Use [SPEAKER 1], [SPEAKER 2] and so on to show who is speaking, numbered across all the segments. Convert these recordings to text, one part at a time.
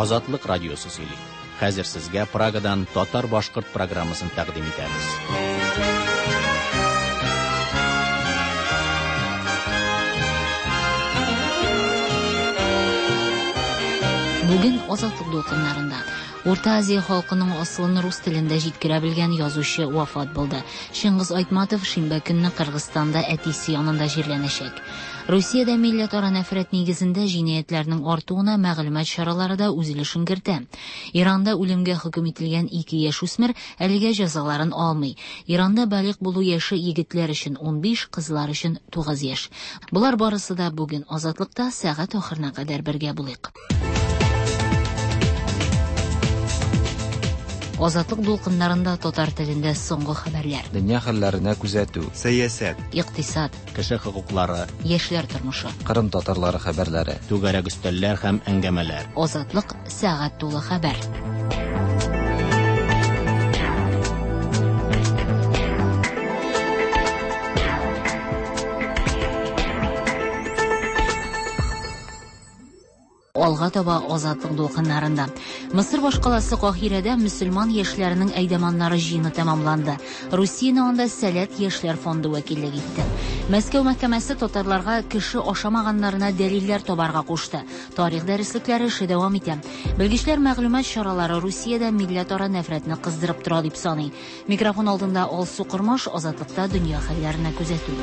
[SPEAKER 1] Азатлык радиосы сөйли. Хәзер сезгә Прагадан татар-башкорт программасын тәкъдим итәбез.
[SPEAKER 2] Бүген Азатлык дулкыннарында Орта Азия халкының асылын рус телендә җиткерә белгән язучы вафат булды. Шыңгыз Айтматов шимбә көнне Кыргызстанда әтисе янында җирләнәчәк. Русиядә милләтара нәфрәт нигезендә җинаятьләрнең артуына мәгълүмат чаралары да үзелешен кертә. Иранда үлемгә хөкем ителгән 2 яшүсмер әлегә җәзаларын алмый. Иранда балигъ булу яше егетләр өчен 15, кызлар өчен 9 яшь. Булар барысы да бүген Азатлыкта сәгать ахырына кадәр бергә булыйк. Азатлык дулкыннарында татар телендә соңгы хәбәрләр.
[SPEAKER 3] Дөнья хәлләренә күзәтү, сәясәт,
[SPEAKER 2] икътисад,
[SPEAKER 1] Кеше хокуклары,
[SPEAKER 2] яшьләр тормышы.
[SPEAKER 3] Кырым татарлары хәбәрләре.
[SPEAKER 1] түгәрәк өстәлләр һәм әңгәмәләр.
[SPEAKER 2] Азатлык сәгать тулы хәбәр. Алга таба Азатлык дулкыннарында. Мисыр башкаласы Кахирәдә мөселман яшьләренең әйдәманнары җыйны тәмамланды. Русиянең анда Сәләт яшьләр фонды вәкиллек итте. Мәскәү мәхкәмәсе татарларга кеше ашамаганнарына дәлилләр табарга кушты. Тарих дәреслекләре эше дәвам итә. Белгечләр мәгълүмат чаралары Русиядә милләтара нәфрәтне кыздырып тора дип саный. Микрофон алдында Алсу Кырмаш, Азатлыкта дөнья хәлләренә күзәтү.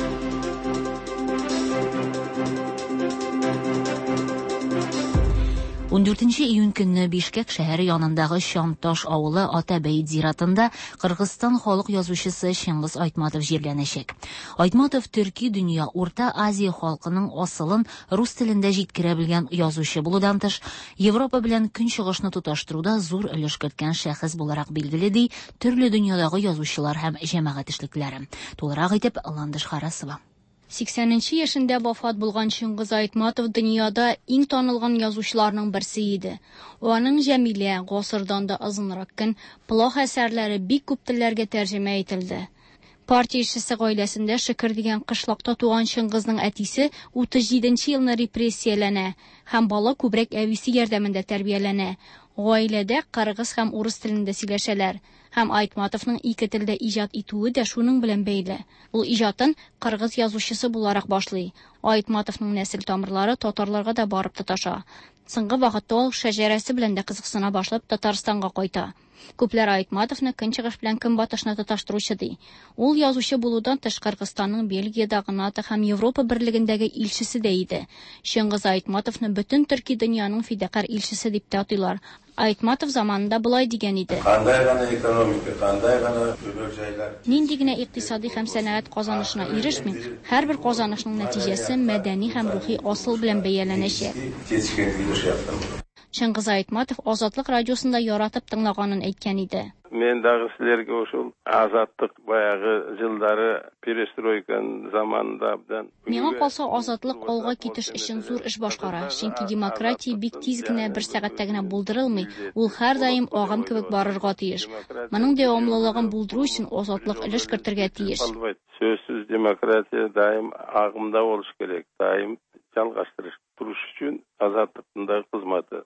[SPEAKER 2] 14 июнь көнне Бишкек шәһәре янындагы Шамташ авылы Атабәйт зиратында Кыргызстан халык язучысы Шыңгыз Айтматов җирләнәчәк. Айтматов төрки дөнья, Орта Азия халкының асылын рус телендә җиткерә белгән язучы булудан тыш, Европа белән көнчыгышны тоташтыруда зур өлеш керткән шәхес буларак билгеле ди төрле дөньядагы язучылар һәм җәмәгать эшлекләре. Тулырак итеп Ландыш Харасова.
[SPEAKER 4] 80 яшендә вафат булган Шыңгыз Айтматов дөньяда иң танылган язучыларның берсе иде. Аның Җәмилә, гасырдан да озынрак көн, плох әсәрләре бик күп телләргә тәрҗемә ителде. Партия эшчесе гаиләсендә Шөкер дигән кышлакта туган Шыңгызның әтисе 37 елны репрессияләнә һәм бала күбрәк әвисе ярдәмендә тәрбияләнә. Гаиләдә кыргыз һәм урыс телендә сөйләшәләр. Һәм Айтматовның ике телдә иҗат итүе дә шуның белән бәйле. Ул иҗатын кыргыз язучысы буларак башлый. Айтматовның нәсел тамырлары татарларга да барып тоташа. Соңгы вакытта ул шәҗәрәсе белән дә кызыксына башлап Татарстанга кайта. Күпләр Айтматовны көнчыгыш белән көнбатышны тоташтыручы ди. Ул язучы булудан тыш Кыргызстанның Бельгиядагы НАТО һәм Европа берлегендәге илчесе дә иде. Шыңгыз Айтматовны бөтен төрки дөньяның фидакар илчесе дип татыйлар. Айтматов заманында булай дигән иде.
[SPEAKER 5] Кандай гына экономика, кандай гына төбәк җайлар.
[SPEAKER 4] Нинди генә икътисади һәм сәнәгать казанышына ирешми, һәрбер казанышның нәтиҗәсе мәдәни һәм рухи асыл белән бәяләнәчәк. Шыңгыз Айтматов Азатлык радиосында яратып тыңлаганын әйткән иде.
[SPEAKER 5] Мен дагы силәргә ошол Азатлык баягы җылдары перестройка заманында белән.
[SPEAKER 4] Миңа калса Азатлык алга китеш өчен зур эш башкара. Чөнки демократия бик тиз генә бер сәгатьтә генә булдырылмый, ул һәрдаим агым кебек барырга тиеш. Моның дәвамлылыгын булдыру өчен Азатлык өлеш кертергә тиеш.
[SPEAKER 5] Сөзсез демократия даим агымда булыш керек. Даим жалгаштырыш туруш өчен Азатлыктагы хезмәте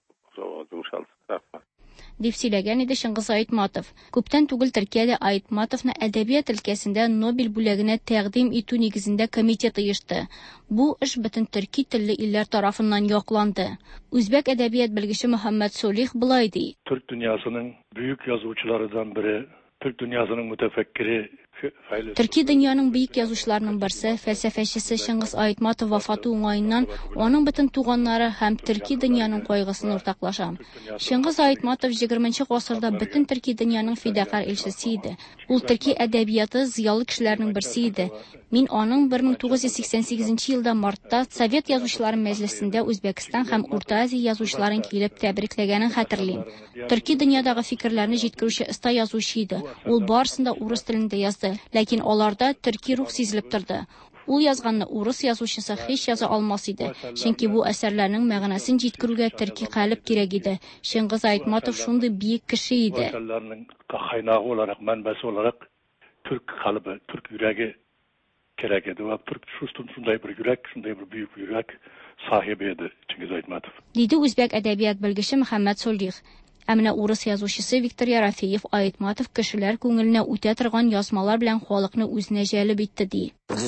[SPEAKER 4] дип сөйләгән иде Шыңгыз Айтматов. Күптән түгел Төркиядә Айтматовны әдәбият өлкәсендә Нобель бүләгенә тәкъдим итү нигезендә комитет оешты. Бу эш бөтен төрки телле илләр тарафыннан якланды. Үзбәк әдәбият белгече Мөхәммәд Солих булай ди.
[SPEAKER 6] Türk dünyasının büyük yazıcılarından biri, Türk dünyasının mütefekkiri
[SPEAKER 4] Төрки дөньяның бөек язучыларының берсе, фәлсәфәчесе Шыңгыз Айтматов вафаты уңаеннан аның бөтен туганнары һәм төрки дөньяның кайгысын уртаклаша. Шыңгыз Айтматов 20нчы гасырда бөтен төрки дөньяның фидакар илчесе иде. Ул төрки әдәбияты зыялы кешеләрнең берсе иде. Мин аның 1988 елда мартта Совет язучылары мәҗлесендә Үзбәкстан һәм Урта Азия язучыларын килеп тәбрикләгәнен хәтерлим. Төрки дөньядагы фикерләрне җиткерүче оста язучы иде. Ул барысында урыс телендә язды, ләкин аларда төрки рух сизелеп торды. Ул язганны урыс язучысы һич яза алмас иде, чөнки бу әсәрләрнең мәгънәсен җиткерүгә төрки калып кирәк иде. Шыңгыз Айтматов шундый бийек кеше иде.
[SPEAKER 6] Кайнагы olarak, mənbəsi olarak Türk kalıbı, Türk yüreği kerak edi va shunday bir yurak, shunday bir buyuk yurak sahibi edi Chingiz Aytmatov.
[SPEAKER 4] Deydi O'zbek adabiyat bilgichi Muhammad Solih. Amna Urus yazuvchisi Viktor Yarafeyev Aytmatov kishilar ko'ngilini o'ta turgan yozmalar bilan xalqni o'zine jalb etdi deydi.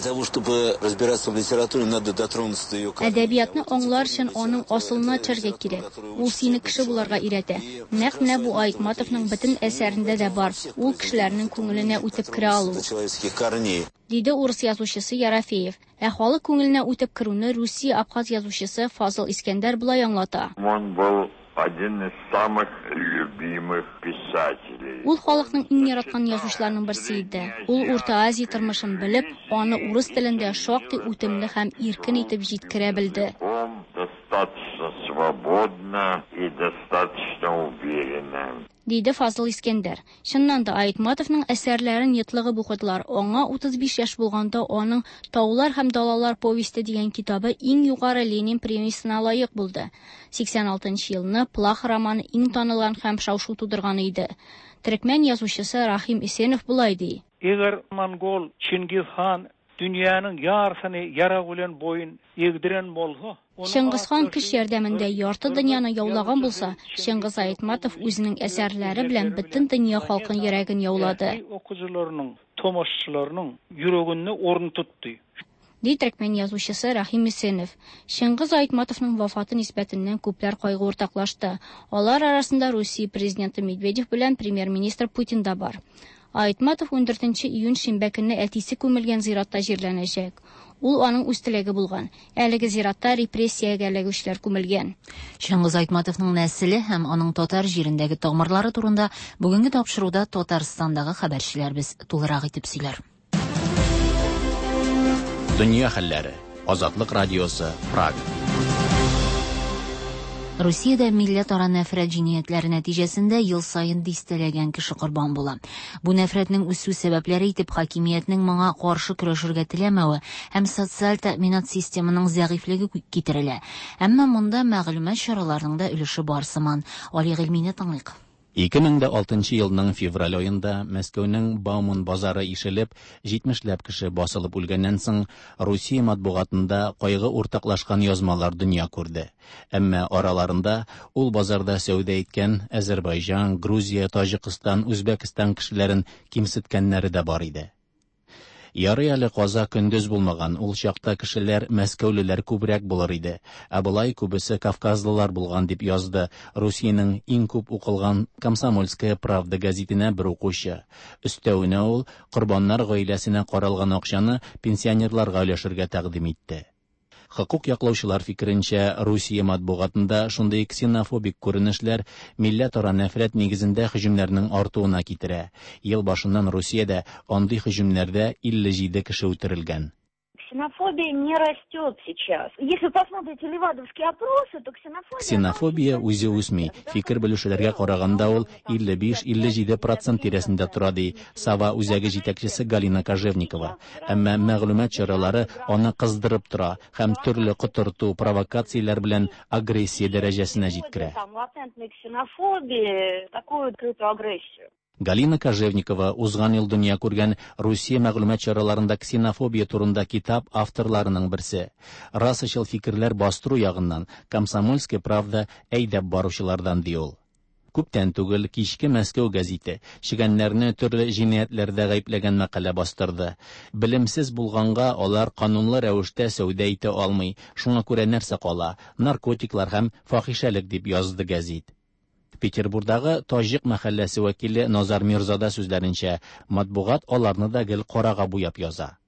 [SPEAKER 4] Adabiyatni anglar uchun uning aslini chirga kerak. U seni kishi bularga iradi. Naq mana bu Aytmatovning butun asarida da bor. U kishilarning ko'ngilini o'tib kira oladi. Deydi Urus yazuvchisi Yarafeyev. Aholi ko'ngilini o'tib kiruvni Rossiya Abxaz yazuvchisi Fazil Iskandar bilan anglata.
[SPEAKER 7] Один из самых любимых писателей.
[SPEAKER 4] Ул халыкның иң яраткан язучыларның берсе иде. Ул Урта Азия тормышын белеп, аны урыс телендә шактый үтемле һәм иркен итеп җиткерә белде.
[SPEAKER 7] Достаточно свободно и достаточно уверенно.
[SPEAKER 4] Deydi Fazıl İskender. Шыннан да Aytmatovның әсәрләрен йотлыгы букыдылар. Аңа 35 яшь булганда аның Таулар һәм далалар повесте дигән китабы иң югары Ленин премиясына лаек булды. 86 елны Плах романы иң танылган һәм шау-шу тудырган иде. Төркмән язучысы Рахим Исенов булай ди.
[SPEAKER 8] Егер Монгол Чингиз хан dünyanın yarısını yara bilen boyun egdiren bolsa,
[SPEAKER 4] Şingiz Хан киш ярдәмендә ярты дөньяны яулаган булса, Şingiz Aytmatov үзенең әсәрләре белән бөтен дөнья халкын йөрәген яулады.
[SPEAKER 8] Окучыларның, томашчыларның йөрәгенне орын тутты.
[SPEAKER 4] Ди Төркмән язучысы Рахим Исенов. Şingiz Aytmatovның вафаты нисбәтеннән күпләр кайгы уртаклашты. Алар арасында Россия президенты Медведев белән премьер-министр Путин да бар. Aytmatov 14 июнь шимбә көнне әтисе күмелгән зиратта җирләнәчәк. Ул аның үз теләге булган. Әлеге зиратта репрессиягә эләгүчеләр күмелгән.
[SPEAKER 2] Шыңгыз Айтматовның нәселе һәм аның татар җирендәге тамырлары турында бүгенге тапшыруда Татарстандагы хәбәрчеләрбез тулырак итеп сөйләр.
[SPEAKER 1] Дөнья хәлләре. Азатлык радиосы, Прага.
[SPEAKER 2] Россиядә милләтара нәфрәт җинаятләре нәтиҗәсендә ел сайын дистәләгән кеше корбан була. Бу нәфрәтнең үсү сәбәпләре итеп хакимиятның моңа каршы көрәшергә теләмәве һәм социаль тәэминат системаның зәгыйфлеге китерелә. Әмма монда мәгълүмат чараларының да өлеше бар сыман. Али Гыйльмине тыңлыйк.
[SPEAKER 1] 2006 елның февраль айында Мәскәүнең Бауман базары ишелеп, 70ләп кеше басылып үлгәннән соң Русия матбугатында кайгы уртаклашкан язмалар дөнья күрде. Әмма араларында ул базарда сәүдә иткән Азәрбайҗан, Грузия, Таҗикстан, Үзбәкстан кешеләрен кимсеткәннәре дә бар иде. Ярый әле каза көндез булмаган, ул чакта кешеләр мәскәүлеләр күбрәк булыр иде. Ә булай күбесе кавказлылар булган дип язды Русиянең иң күп укылган Комсомольская правда газетына бер укучы. Өстәвенә ул корбаннар гаиләсенә каралган акчаны пенсионерларга өләшергә тәкъдим итте. Хокук яклаучылар фикеренчә, Русия матбугатында шундый ксенофобик күренешләр милләтара нәфрәт нигезендә һөҗүмнәрнең артуына китерә. Ел башыннан Русиядә андый һөҗүмнәрдә 57 кеше үтерелгән.
[SPEAKER 9] Ксенофобия не растет сейчас. Если посмотрите левадовские опросы, то
[SPEAKER 1] ксенофобия үзе үсми. Фикер белүчеләргә караганда ул 55-57% тирәсендә тора ди Сава үзәге җитәкчесе Галина Кожевникова. Әмма мәгълүмат чаралары аны кыздырып тора һәм төрле котырту, провокацияләр белән агрессия дәрәҗәсенә җиткерә. Галина Кожевникова узган ел дөнья күргән Русия мәгълүмат чараларында ксенофобия турында китап авторларының берсе. Расычыл фикерләр бастыру ягыннан Комсомольская правда әйдәп баручылардан ди ул. Күптән түгел кичке Мәскәү газеты шигәннәрне төрле җинаятләрдә гаепләгән мәкалә бастырды. Белемсез булганга алар канунлы рәвештә сәүдә итә алмый. Шуңа күрә нәрсә кала? Наркотиклар һәм фахишәлек дип язды газет. Петербургдагы Таҗик мәхәлләсе вәкиле Назар Мирзада сүзләренчә, матбугат аларны да гел карага буяп яза.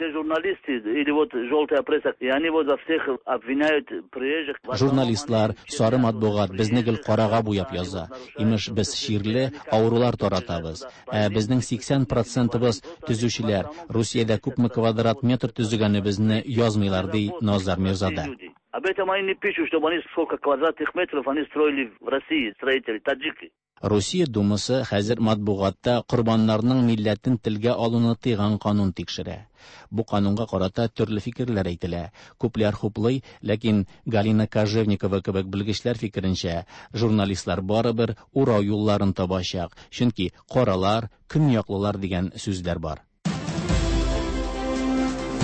[SPEAKER 1] Журналистлар, сары матбугат безне гел карага буяп яза. Имеш без ширле авырулар таратабыз. Безнең 80%быз төзүчеләр. Русиядә күпме квадрат метр төзегәнебезне язмыйлар ди Назар Мирзада.
[SPEAKER 10] Об этом они не пишут, чтобы они сколько квадратных метров они строили в России, строители, таджики.
[SPEAKER 1] Россия думасы хәзер матбугатта корбаннарның милләтен телгә алуны тыйган канун тикшерә. Бу канунга карата төрле фикерләр әйтелә. Күпләр хуплый, ләкин Галина Кожевникова кебек белгечләр фикеренчә, журналистлар барыбер урау юлларын табачак, чөнки каралар, көньяклылар дигән сүзләр бар.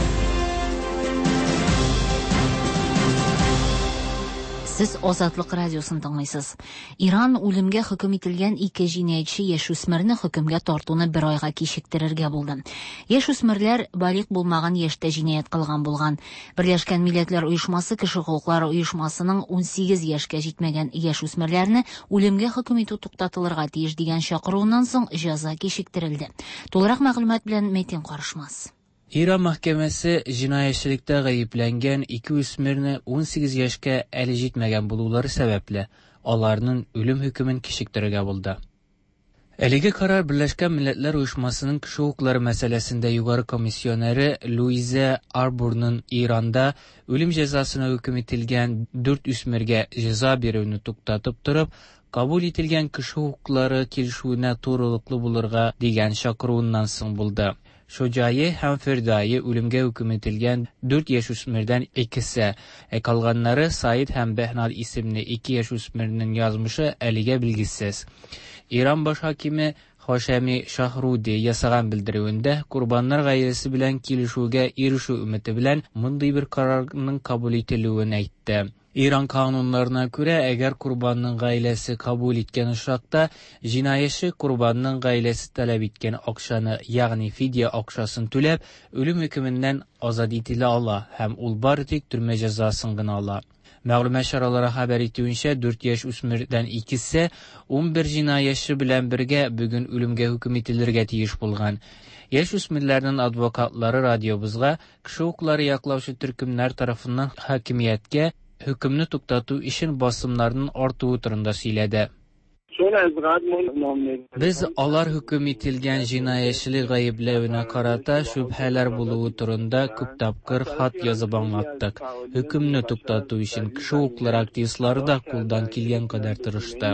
[SPEAKER 2] Siz Озатлык радиосын тыңлыйсыз. Иран үлемгә хөкем ителгән 2 җинаятьче яшүсмерне хөкемгә тартуны 1 айга кичектерергә булды. Яшүсмерләр балиг булмаган яшьтә җинаять кылган булган. Берләшкән Милләтләр оешмасы кеше хукуклары оешмасының 18 яшькә җитмәгән яшүсмерләрне үлемгә хөкем итү туктатылырга тиеш дигән чакыруыннан соң җәза кичектерелде. Тулырак мәгълүмат белән Метин Карышмас.
[SPEAKER 1] Иран мәхкәмәсе җинаятьчелектә гаепләнгән 2 үсмерне 18 яшькә әле җитмәгән булулары сәбәпле аларның үлем хөкемен кичектерергә булды. Әлеге карар Берләшкән Милләтләр оешмасының кеше хукуклары мәсьәләсендә югары комиссионеры Луиза Арбурның Иранда үлем җәзасына хөкем ителгән 4 үсмергә җәза бирүне туктатып торып, кабул ителгән кеше хукуклары килешүенә турылыклы булырга дигән чакыруыннан соң булды. Шоҗайы һәм Фердайы үлемгә хөкем ителгән 4 яшүсмердән икесе, калганнары Саид һәм Бәһнад исемле 2 яшүсмернең язмышы әлегә билгесез. Иран баш хакиме Хашами Шахруди ясаган белдерүендә курбаннар гаиләсе белән килешүгә ирешү өмете белән мондый бер карарның кабул ителүен әйтте. Иран канунларына күрә, әгәр курбанның гаиләсе кабул иткән очракта, җинаятьче курбанның гаиләсе таләп иткән акчаны, ягъни фидия акчасын түләп, үлем хөкеменнән азат ителә ала һәм ул бары тик төрмә җәзасын гына ала. Мәгълүмат чаралары хәбәр итүенчә, 4 яшь үсмердән икесе 11 җинаятьче белән бергә бүген үлемгә хөкем ителергә тиеш булган. Яшь үсмерләрнең адвокатлары радиобызга кеше хукуклары яклаучы төркемнәр тарафыннан хакимияткә хөкемне туктату өчен басымнарның артуы турында сөйләде. Без алар хөкем ителгән җинаятьчелек гаепләвенә карата шүбһәләр булуы турында күп тапкыр хат язып аңлаттык. Хөкемне туктату өчен кеше хукуклары активистлары да кулдан килгән кадәр тырышты.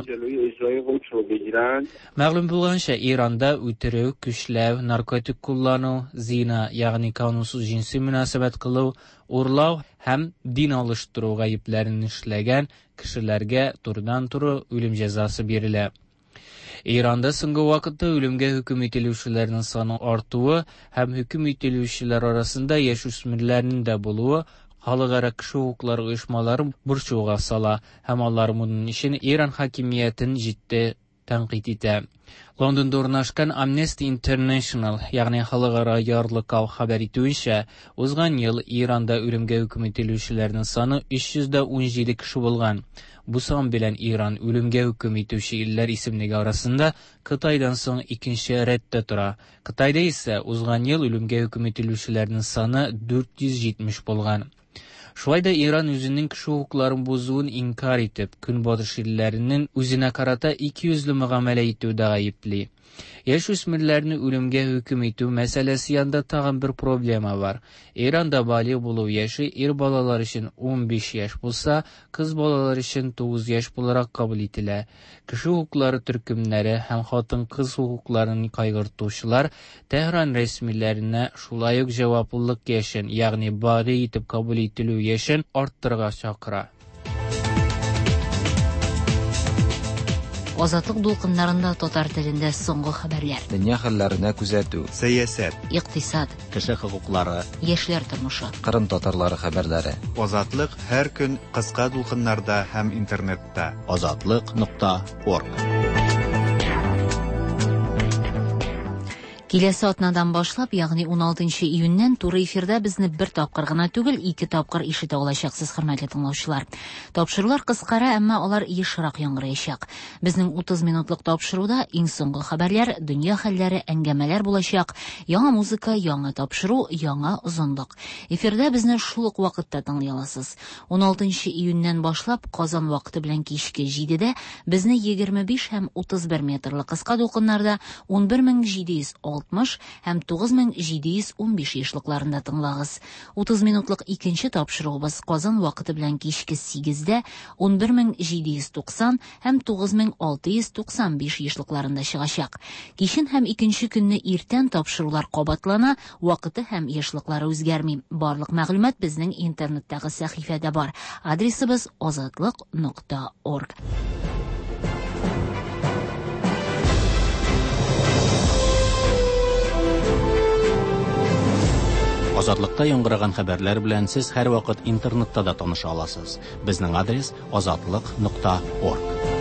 [SPEAKER 1] Мәгълүм булганча, Иранда үтерү, көчләү, наркотик куллану, зина, ягъни канунсыз җинси мөнәсәбәт кылу, урлау һәм дин алыштыру гаепләрен эшләгән кешеләргә турыдан-туры үлем җәзасы бирелә. Иранда соңгы вакытта үлемгә хөкем ителүчеләрнең саны артуы һәм хөкем ителүчеләр арасында яшүсмерләрнең дә булуы халыкара кеше хукуклары оешмалары борчуга сала һәм алар моның өчен Иран хакимиятен җитди тәнкыйть итә. Лондонда урнашкан Amnesty International, ягъни халыкара ярлыкау хәбәр итүенчә, узган ел Иранда үлемгә хөкем ителүчеләрнең саны 317 кеше булган. Бу сан белән Иран үлемгә хөкем итүче илләр исемлеге арасында Кытайдан соң икенче рәттә тора. Кытайда исә узган ел үлемгә хөкем ителүчеләрнең саны 470 булган. Шулай да Иран үзенең кеше хукукларын бузуын инкар итеп, көнбатыш илләренең үзенә карата 200 мөгамәлә итүдә гаепли. Яшүсмерләрне үлемгә хөкем итү мәсьәләсе янында тагын бер проблема бар. Иранда балиг булу яше ир балалар өчен 15 яшь булса, кыз балалар өчен 9 яшь буларак кабул ителә. Кеше хукуклары төркемнәре һәм хатын-кыз хукукларын кайгыртучылар Тәһран рәсмиләренә шулай ук җаваплылык яшен, ягъни балиг итеп кабул ителү яшен арттырырга чакыра.
[SPEAKER 2] Азатлык дулкыннарында татар телендә соңгы хәбәрләр.
[SPEAKER 3] Дөнья хәлләренә күзәтү, сәясәт,
[SPEAKER 2] Икътисад,
[SPEAKER 1] Кеше хукуклары,
[SPEAKER 2] яшьләр тормышы.
[SPEAKER 3] Кырым татарлары хәбәрләре.
[SPEAKER 11] Азатлык һәр көн кыска дулкыннарда һәм интернетта.
[SPEAKER 1] Azatlyk.org.
[SPEAKER 2] Киләсе атнадан башлап, ягъни 16 июньнән туры эфирда безне бер тапкыр гына түгел, 2 тапкыр ишетә алачаксыз, хөрмәтле тыңлаучылар. Тапшырулар кыскара, әмма алар ешрак яңгыраячак. Безнең 30 минутлык тапшыруда иң соңгы хәбәрләр, дөнья хәлләре, әңгәмәләр булачак, яңа музыка, яңа тапшыру, яңа озынлык. Эфирда безне шул ук вакытта тыңлый аласыз. 16 июньнән башлап Казан вакыты белән кичке 7дә безне 25 һәм 31 метрлык кыска дулкыннарда 11760 һәм 9715 яшьлыкларында тыңлагыз. 30 минутлык икенче тапшыруыбыз Казан вакыты белән кичке 8дә 11790 һәм 9695 яшьлыкларында чыгачак. Кичен һәм икенче көнне иртән тапшырулар кабатлана, вакыты һәм яшьлыклары үзгәрми. Барлык мәгълүмат безнең интернеттагы сәхифәдә бар. Адресыбыз azatlyk.org.
[SPEAKER 1] Азатлыкта яңгыраган хәбәрләр белән сез һәрвакыт интернетта да таныша аласыз. Безнең адрес azatlyk.org.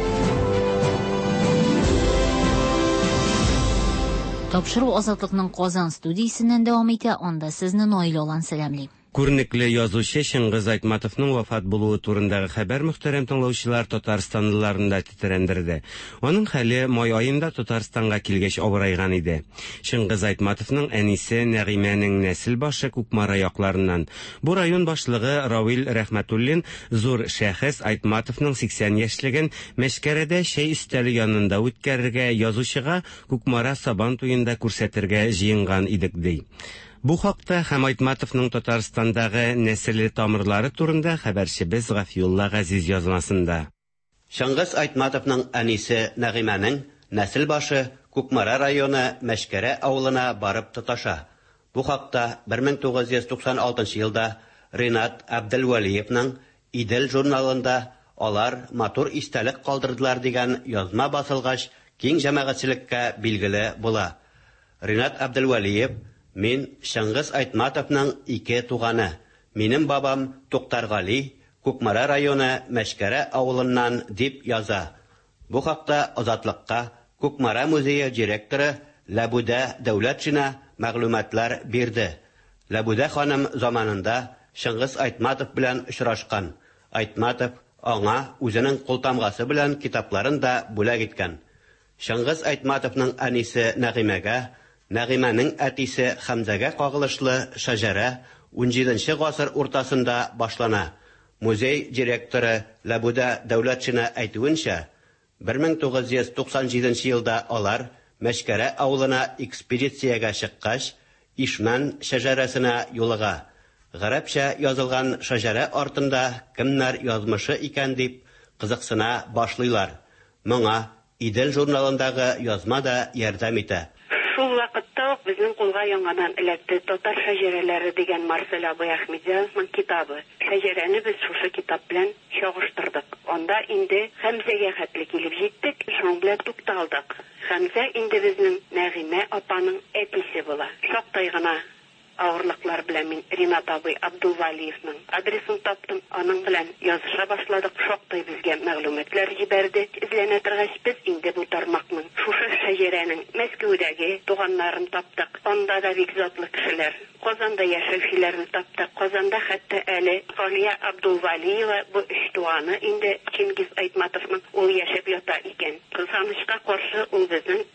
[SPEAKER 2] Тапшыру Азатлыкның Казан студиясеннән дәвам итә, анда сезне Наил Алан сәламли.
[SPEAKER 12] Күренекле язучы Шыңгыз Айтматовның вафат булуы турындагы хәбәр мөхтәрәм тыңлаучылар Татарстанлыларында тетрәндерде. Аның хәле май аенда Татарстанга килгәч авырайган иде. Шыңгыз Айтматовның әнисе Нәгыймәнең нәсел башы Күкмара якларыннан. Бу район башлыгы Равил Рәхмәтуллин зур шәхес Айтматовның 80 яшьлеген Мәшкәрәдә чәй өстәле янында үткәрергә, язучыга Күкмара Сабан туенда күрсәтергә җыенган идек ди. Бу хакта һәм Айтматовның Татарстандагы нәселе тамырлары турында хәбәрчебез Гафиулла Газиз язмасында.
[SPEAKER 13] Шыңгыз Айтматовның әнисе Нәгыймәнең нәсел башы Күкмара районы Мәшкәрә авылына барып тоташа. Бу хакта 1996 елда Ринат Абделвалиевның Идел журналында алар матур истәлек калдырдылар дигән язма басылгач киң җәмәгатьчелеккә билгеле була. Ринат Абделвалиев: Мин Шыңгыз Айтматовның ике туганы. Минем бабам Туктаргали, Күкмара районы Мәшкәрә авылыннан дип яза. Бу хакта Азатлыкка Күкмара музее директоры Ләбүдә Дәүләтшина мәгълүматлар бирде. Ләбүдә ханым заманында Шыңгыз Айтматов белән очрашкан. Айтматов аңа үзенең култамгасы белән китапларын да бүләк иткән. Шыңгыз Айтматовның әнисе Нәгыймәгә, Нәгыймәнең әтисе Хәмзәгә кагылышлы шәҗәрә 17нче гасыр уртасында башлана. Музей директоры Ләбүдә Дәүләтшина әйтүенчә, 1997 елда алар Мәшкәрә авылына экспедициягә чыккач, Ишмән шәҗәрәсенә юлыга. Гарәпчә язылган шәҗәрә артында кемнәр язмышы икән дип кызыксына башлыйлар. Моңа Идел журналындагы язма да ярдәм итә.
[SPEAKER 14] Шул вакытта ук безнең кулга яңадан эләкте Татар шәҗәрәләре дигән Марсель абый Әхмәдиевның китабы. Шәҗәрәне без шушы китап белән чагыштырдык. Анда инде Хәмзәгә хәтле килеп җиттек, шуның белән тукталдык. Хәмзә инде безнең Нәгыймә апаның әтисе була. Шактый гына авырлыклар белән мин Ринат абый Абдулвалиевның адресын таптым. Аның белән языша башладык. Шактый безгә мәгълүматлар җибәрде. Эзләнә торгач без инде бу тармакның шушы шәҗәрәнең Мәскәүдәге туганнарын таптык. Анда да бик затлы кешеләр. Казанда яшәүчеләрне таптык. Казанда хәтта әле Галия Абдулвалиева бу өч туганы инде Шыңгыз Айтматовның ул яшәп ята икән. Кызганычка каршы ул безнең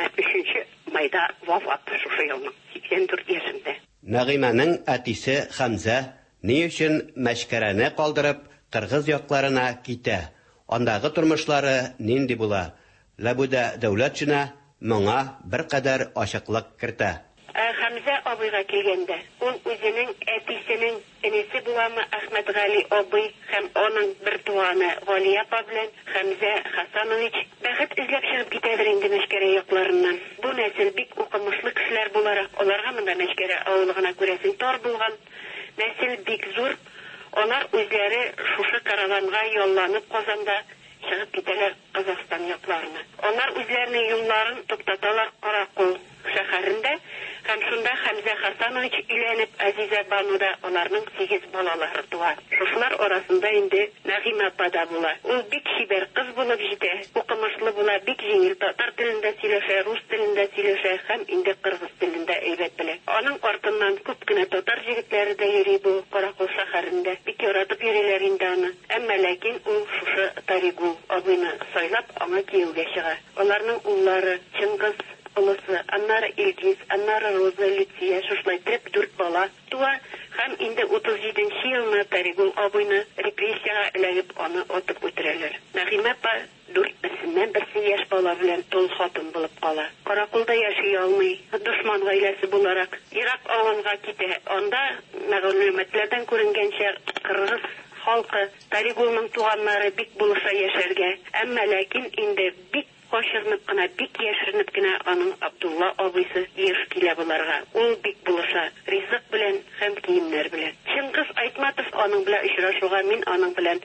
[SPEAKER 14] 23 майда вафат шушы елның 84 яшендә.
[SPEAKER 13] Нәгыймәнең әтисе Хәмзә ни өчен Мәшкәрәне калдырып Кыргыз якларына китә? Андагы тормышлары нинди була? Ләбүдә Дәүләтшина моңа бер кадәр ачыклык кертә.
[SPEAKER 14] Хәмзә абыйга килгәндә, ул үзенең әтисенең энесе буламы Әхмәтгали абый һәм аның бер туганы Галия апа белән Хәмзә Хәсанович бәхет эзләп чыгып китәдер инде Мәшкәрә якларыннан. Бу нәсел бик укымышлы кешеләр буларак, аларга монда Мәшкәрә авылыгына күрәсен тар булган. Нәсел бик зур. Алар үзләре шушы караванга ялланып Казанда чыгып китәләр Казакстан якларына. Алар үзләренең юлларын туктаталар Каракол шәһәрендә. Һәм шунда Хәмзә Хәсанович өйләнеп Азиза Бануда аларның 8 балалары туа. Шушылар арасында инде Нәгыймә апа да була. Ул бик шибәр кыз булып җитә. Укымышлы була, бик җиңел татар телендә сөйләшә, рус телендә сөйләшә һәм инде кыргыз телендә әйбәт белә. Аның артыннан күп кенә татар җегетләре дә йөри бу Каракол шәһәрендә. Бик яратып йөриләр инде аны. Әмма ләкин ул шушы Таригул абыйны сайлап аңа кияүгә чыга. Аларның уллары Шыңгыз Олысы, аннары Илгиз, аннары Роза, Люция, шушлай 4 бала туа, һәм инде 37 елны Таригул абыйны репрессияга эләгеп аны атып үтерәләр. Нәгыймә апа 4-берсеннән берсе яшь бала белән тол хатын булып кала. Каракулда яши алмый, дошман гаиләсе буларак Ирак авылга китә. Анда мәгълүматлардан күренгәнчә кыргыз халкы Таригулның туганнары бик булыша яшәргә, әмма ләкин инде бик кашырынып кына, бик яшеренеп кенә аның Абдулла абыйсы еш килә буларга. Ул бик булыша, ризык белән һәм киемнәр белән. Шыңгыз Айтматов аның белән очрашуга, мин аның белән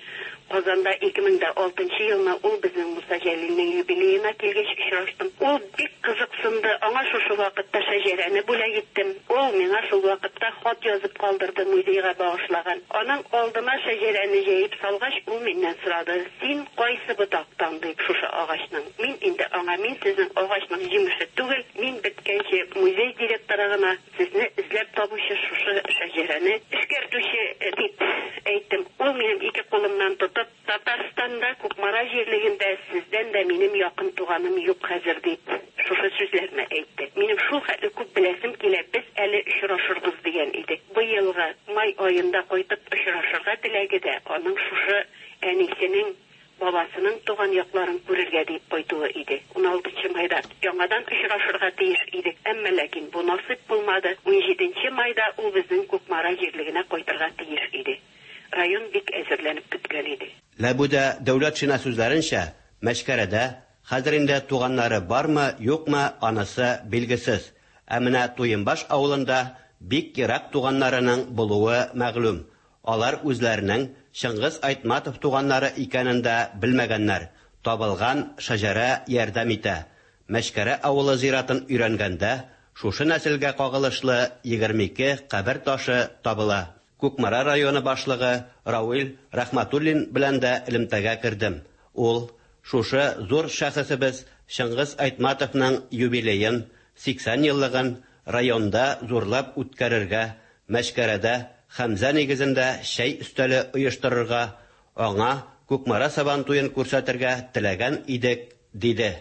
[SPEAKER 14] Казанда 2006 елда ул безнең Муса Җәлилнең юбилеена килгәч очраштым. Ул бик кызыксынды. Аңа шушы вакытта шәҗәрәне бүләк иттем. Ул миңа шул вакытта хат язып калдырды музейга багышлаган. Аның алдыма шәҗәрәне җәеп салгач, ул миннән сорады: "Син кайсы ботактан?" дип, шушы агачның. Мин инде аңа: "Мин сезнең агачның җимеше түгел, мин беткәнче музей директоры гына, сезне эзләп табучы шушы шәҗәрәне эшкәртүче" дип әйттем. Ул минем ике кулымнан тотып: "Татарстанда, Кукмара җирлегендә сездән дә минем якын туганым юк хәзер" дип, шушы сүзләрне әйтте. Минем шул хәтле күп беләсем килә, без әле очрашырбыз дигән иде. Быелгы май аенда кайтып очрашырга теләге дә аның шушы әнисенең, бабасының туган якларын күрергә дип кайтуы иде. 16 майда яңадан очрашырга тиеш идек, әмма ләкин бу насыйп булмады. 17 майда ул безнең Кукмара җирлегенә кайтырга тиеш иде. Район бик әзерләнеп көткән иде.
[SPEAKER 13] Ләбүдә дәүләт шина сүзләренчә, Мәшкәрәдә хәзер инде туганнары бармы, юкмы, анысы билгесез. Ә менә Туйынбаш авылында бик ерак туганнарының булуы мәгълүм. Алар үзләренең Шыңгыз Айтматов туганнары икәнен дә белмәгәннәр. Табылган шәҗәрә ярдәм итә. Мәшкәрә авылы зиратын өйрәнгәндә, шушы нәселгә кагылышлы 22 кабер ташы табыла. Кукмара районы башлыгы Рауил Рахматуллин белән дә элемтәгә кердем. Ул шушы зур шәхесебез Шыңгыз Айтматовның юбилеен, 80 еллыгын районда зурлап үткәрергә, Мәшкәрәдә Хәмзә нигезендә шәй өстәле оештырырга, аңа Кукмара сабан туен күрсәтергә теләгән идек, диде.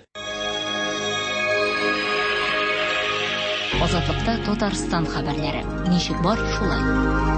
[SPEAKER 2] Азатлыкта Татарстан хәбәрләре. Ничек бар, шулай.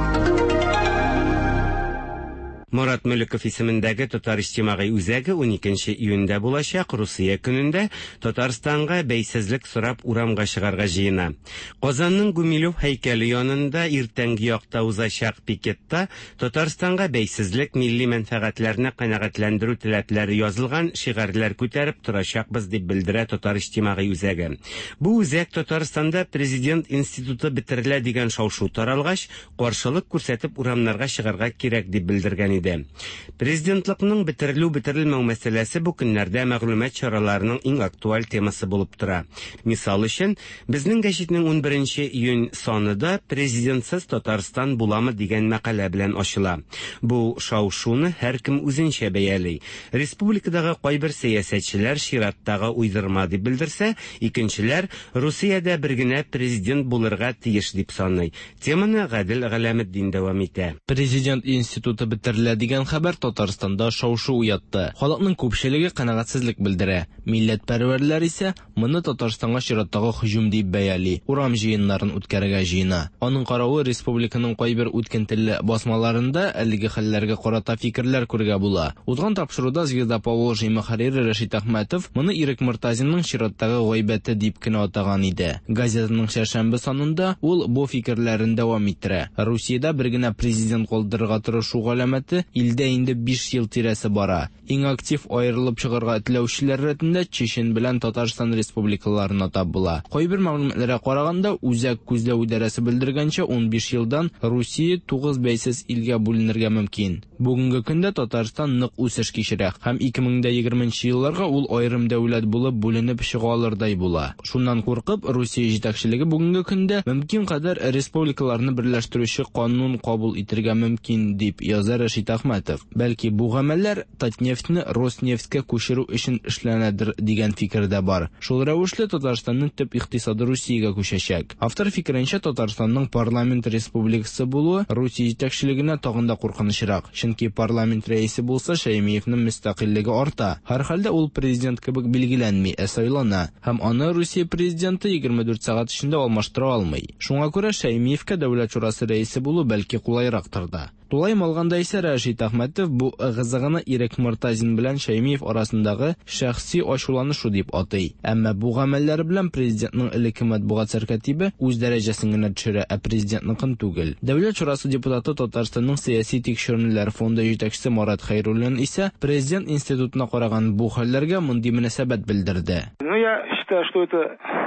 [SPEAKER 12] Мурат Мөлеков исемендәге Татар иҗтимагый үзәге 12 июньдә булачак Русия көнендә Татарстанга бәйсезлек сорап урамга чыгарга җыена. Казанның Гумилев һәйкәле янында иртәнге якта узачак пикетта Татарстанга бәйсезлек, милли мәнфәгатьләрне канәгатьләндерү таләпләре язылган шигарләр күтәреп торачакбыз дип белдерә Татар иҗтимагый үзәге. Бу үзәк Татарстанда президент институты бетерелә дигән шау-шу таралгач, каршылык күрсәтеп урамнарга чыгарга кирәк дип белдергән иде. Президентлыкның бетерелү-бетерелмәү мәсьәләсе бу көннәрдә мәгълүмат чараларының иң актуаль темасы булып тора. Мисал өчен, безнең гәҗитнең 11 июнь санында президентсыз Татарстан буламы дигән мәкалә белән ачыла. Бу шау-шуны һәркем үзенчә бәяли. Республикадагы кайбер сәясәтчеләр чираттагы уйдырма дип белдерсә, икенчеләр Русиядә бер генә президент булырга тиеш дип саный. Теманы Гадел Галәметдин дәвам итә.
[SPEAKER 15] Президент институты бетерелә дигән хәбәр Татарстанда шау-шу уятты. Халыкның күпчелеге канәгатьсезлек белдерә. Милләтпәрвәрләр исә моны Татарстанга чираттагы һөҗүм дип бәяли. Урам җыеннарын үткәрергә җыена. Аның каравы, республиканың кайбер үткен телле басмаларында әлеге хәлләргә карата фикерләр күргә була. Узган тапшыруда Звезда Поволжья мөхәррире Рәшит Әхмәтов моны Ирек Мортазинның чираттагы гайбәте дип кенә атаган иде. Газетаның шәшәмбе санында ул бу фикерләрен дәвам иттерә. Русиядә бер генә президент калдырырга тырышу галәмәте илдә инде 5 ел тирәсе бара. Иң актив аерылып чыгарга теләүчеләр рәтендә Чечен белән Татарстан республикаларын атап була. Кайбер мәгълүматларга караганда, үзәк күзләү идарәсе белдергәнчә 15 елдан Русия 9 бәйсез илгә бүленергә мөмкин. Бүгенге көндә Татарстан нык үсеш кичерә һәм 2020 елларга ул аерым дәүләт булып бүленеп чыга алырдай була. Шуннан куркып, Русия җитәкчелеге бүгенге көндә мөмкин кадәр республикаларны берләштерүче канун кабул итәргә мөмкин дип яза Рәшит Әхмәтов. Бәлки бу гамәлләр Татнефтьне Роснефтькә күчерү өчен эшләнәдер дигән фикер дә бар. Шул рәвешле Татарстанның төп икътисады Русиягә күчәчәк. Автор фикеренчә, Татарстанның парламент республикасы булуы Русия җитәкчелегенә тагын да куркынычрак. Чөнки парламент рәисе булса, Шәймиевның мөстәкыйльлеге арта. Һәр хәлдә ул президент кебек билгеләнми, сайлана. Һәм аны Русия президенты 24 сәгать эчендә алмаштыра алмый. Шуңа күрә Шәймиевкә дәүләт шурасы рәисе булу бәлки кулайрактыр да. Тулайым алганда исә Рәшит Әхмәтов бу ыгы-зыгыны Ирек Мортазин белән Шәймиев арасындагы шәхси ачуланышу дип атый. Әмма бу гамәлләре белән президентның элекке матбугат сәркәтибе үз дәрәҗәсен генә төшерә, ә президентның түгел. Дәүләт шурасы депутаты Татарстанның сәяси тикшерүләр фонды җитәкчесе Марат Хәйруллин исә президент институтына караган бу хәлләргә мондый мөнәсәбәт белдерде.
[SPEAKER 16] Я считаю, что это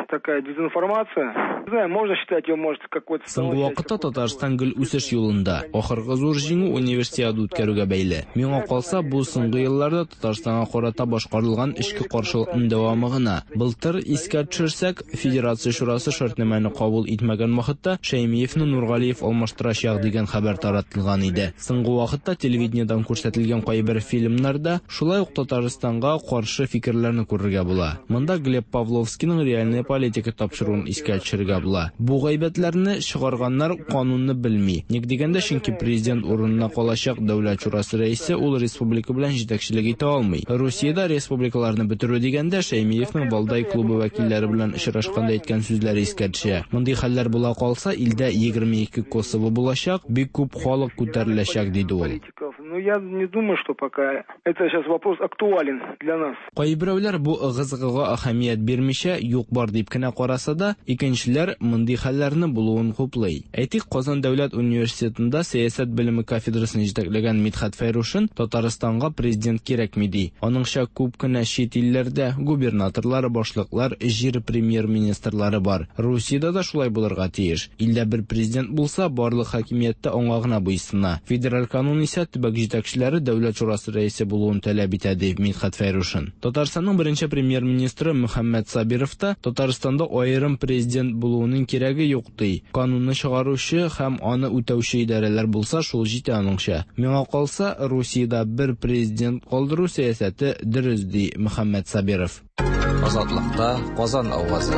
[SPEAKER 16] такая дезинформация. Не знаю, можно считать ее, может, какой-то...
[SPEAKER 15] Соңгы вакытта Татарстан гел үсеш юлында. Ахыргы зур җиңү универсиада үткәрүгә бәйле. Миңа калса, бу соңгы елларда Татарстанга карата башкарылган эчке каршылыкның дәвамы гына. Былтыр искә төшерсәк, Федерация шурасы шартнамәне кабул итмәгән вакытта Шәймиевне Нургалиев алмаштырачак дигән хәбәр таратылган иде. Соңгы вакытта телевидениедан күрсәтелгән кайбер фильмнарда шулай ук Татарстанга каршы фикерләрне күрергә була. Монда Глеб Павловскийның реальная политика тапшыруын искә төшерергә була. Бу гайбәтләрне чыгарганнар канунны белми. Ник дигәндә, чөнки президент урынына калачак дәүләт шурасы рәисе ул республика белән җитәкчелек итә алмый. Русиядә республикаларны бетерү дигәндә Шәймиевның Валдай клубы вәкилләре белән очрашканда әйткән сүзләре искә төшә. Мондый хәлләр була калса, илдә 22 Косово булачак, бик күп халык күтәреләчәк диде ул.
[SPEAKER 16] Ну, я не думаю, что пока это сейчас вопрос актуален для нас.
[SPEAKER 15] Кайберәүләр бу ыгы-зыгыга әһәмият бирмичә, юк бар дип кенә караса да, икенчеләр мондый хәлләрне булуын хуплый. Әйтик, Казан дәүләт университетында сәясәт белеме кафедрасын җитәкләгән Мидхәт Фәйрушин Татарстанга президент кирәкми ди. Аныңча, күп кенә чит илләрдә губернаторлар, башлыклар, җир премьер-министрлары бар. Русиядә дә шулай булырга тиеш. Илдә бер президент булса, барлык хакимиятта аңа гына буйсына. Федераль канун исә төбәк җитәкчеләре дәүләт шурасы рәисе булуын таләп итә, ди Мидхәт Фәйрушин. Татарстанның беренче премьер-министры Мөхәммәд Сабиров та Татарстанда аерым президент булуының кирәге юк ди. Канунны чыгаручы һәм аны үтәүче идарәләр булса, шул җитә аныңча. Миңа калса, Русиядә бер президент калдыру сәясәте дөрес, ди Мөхәммәд Сабиров.
[SPEAKER 3] Азатлыкта Казан авазы.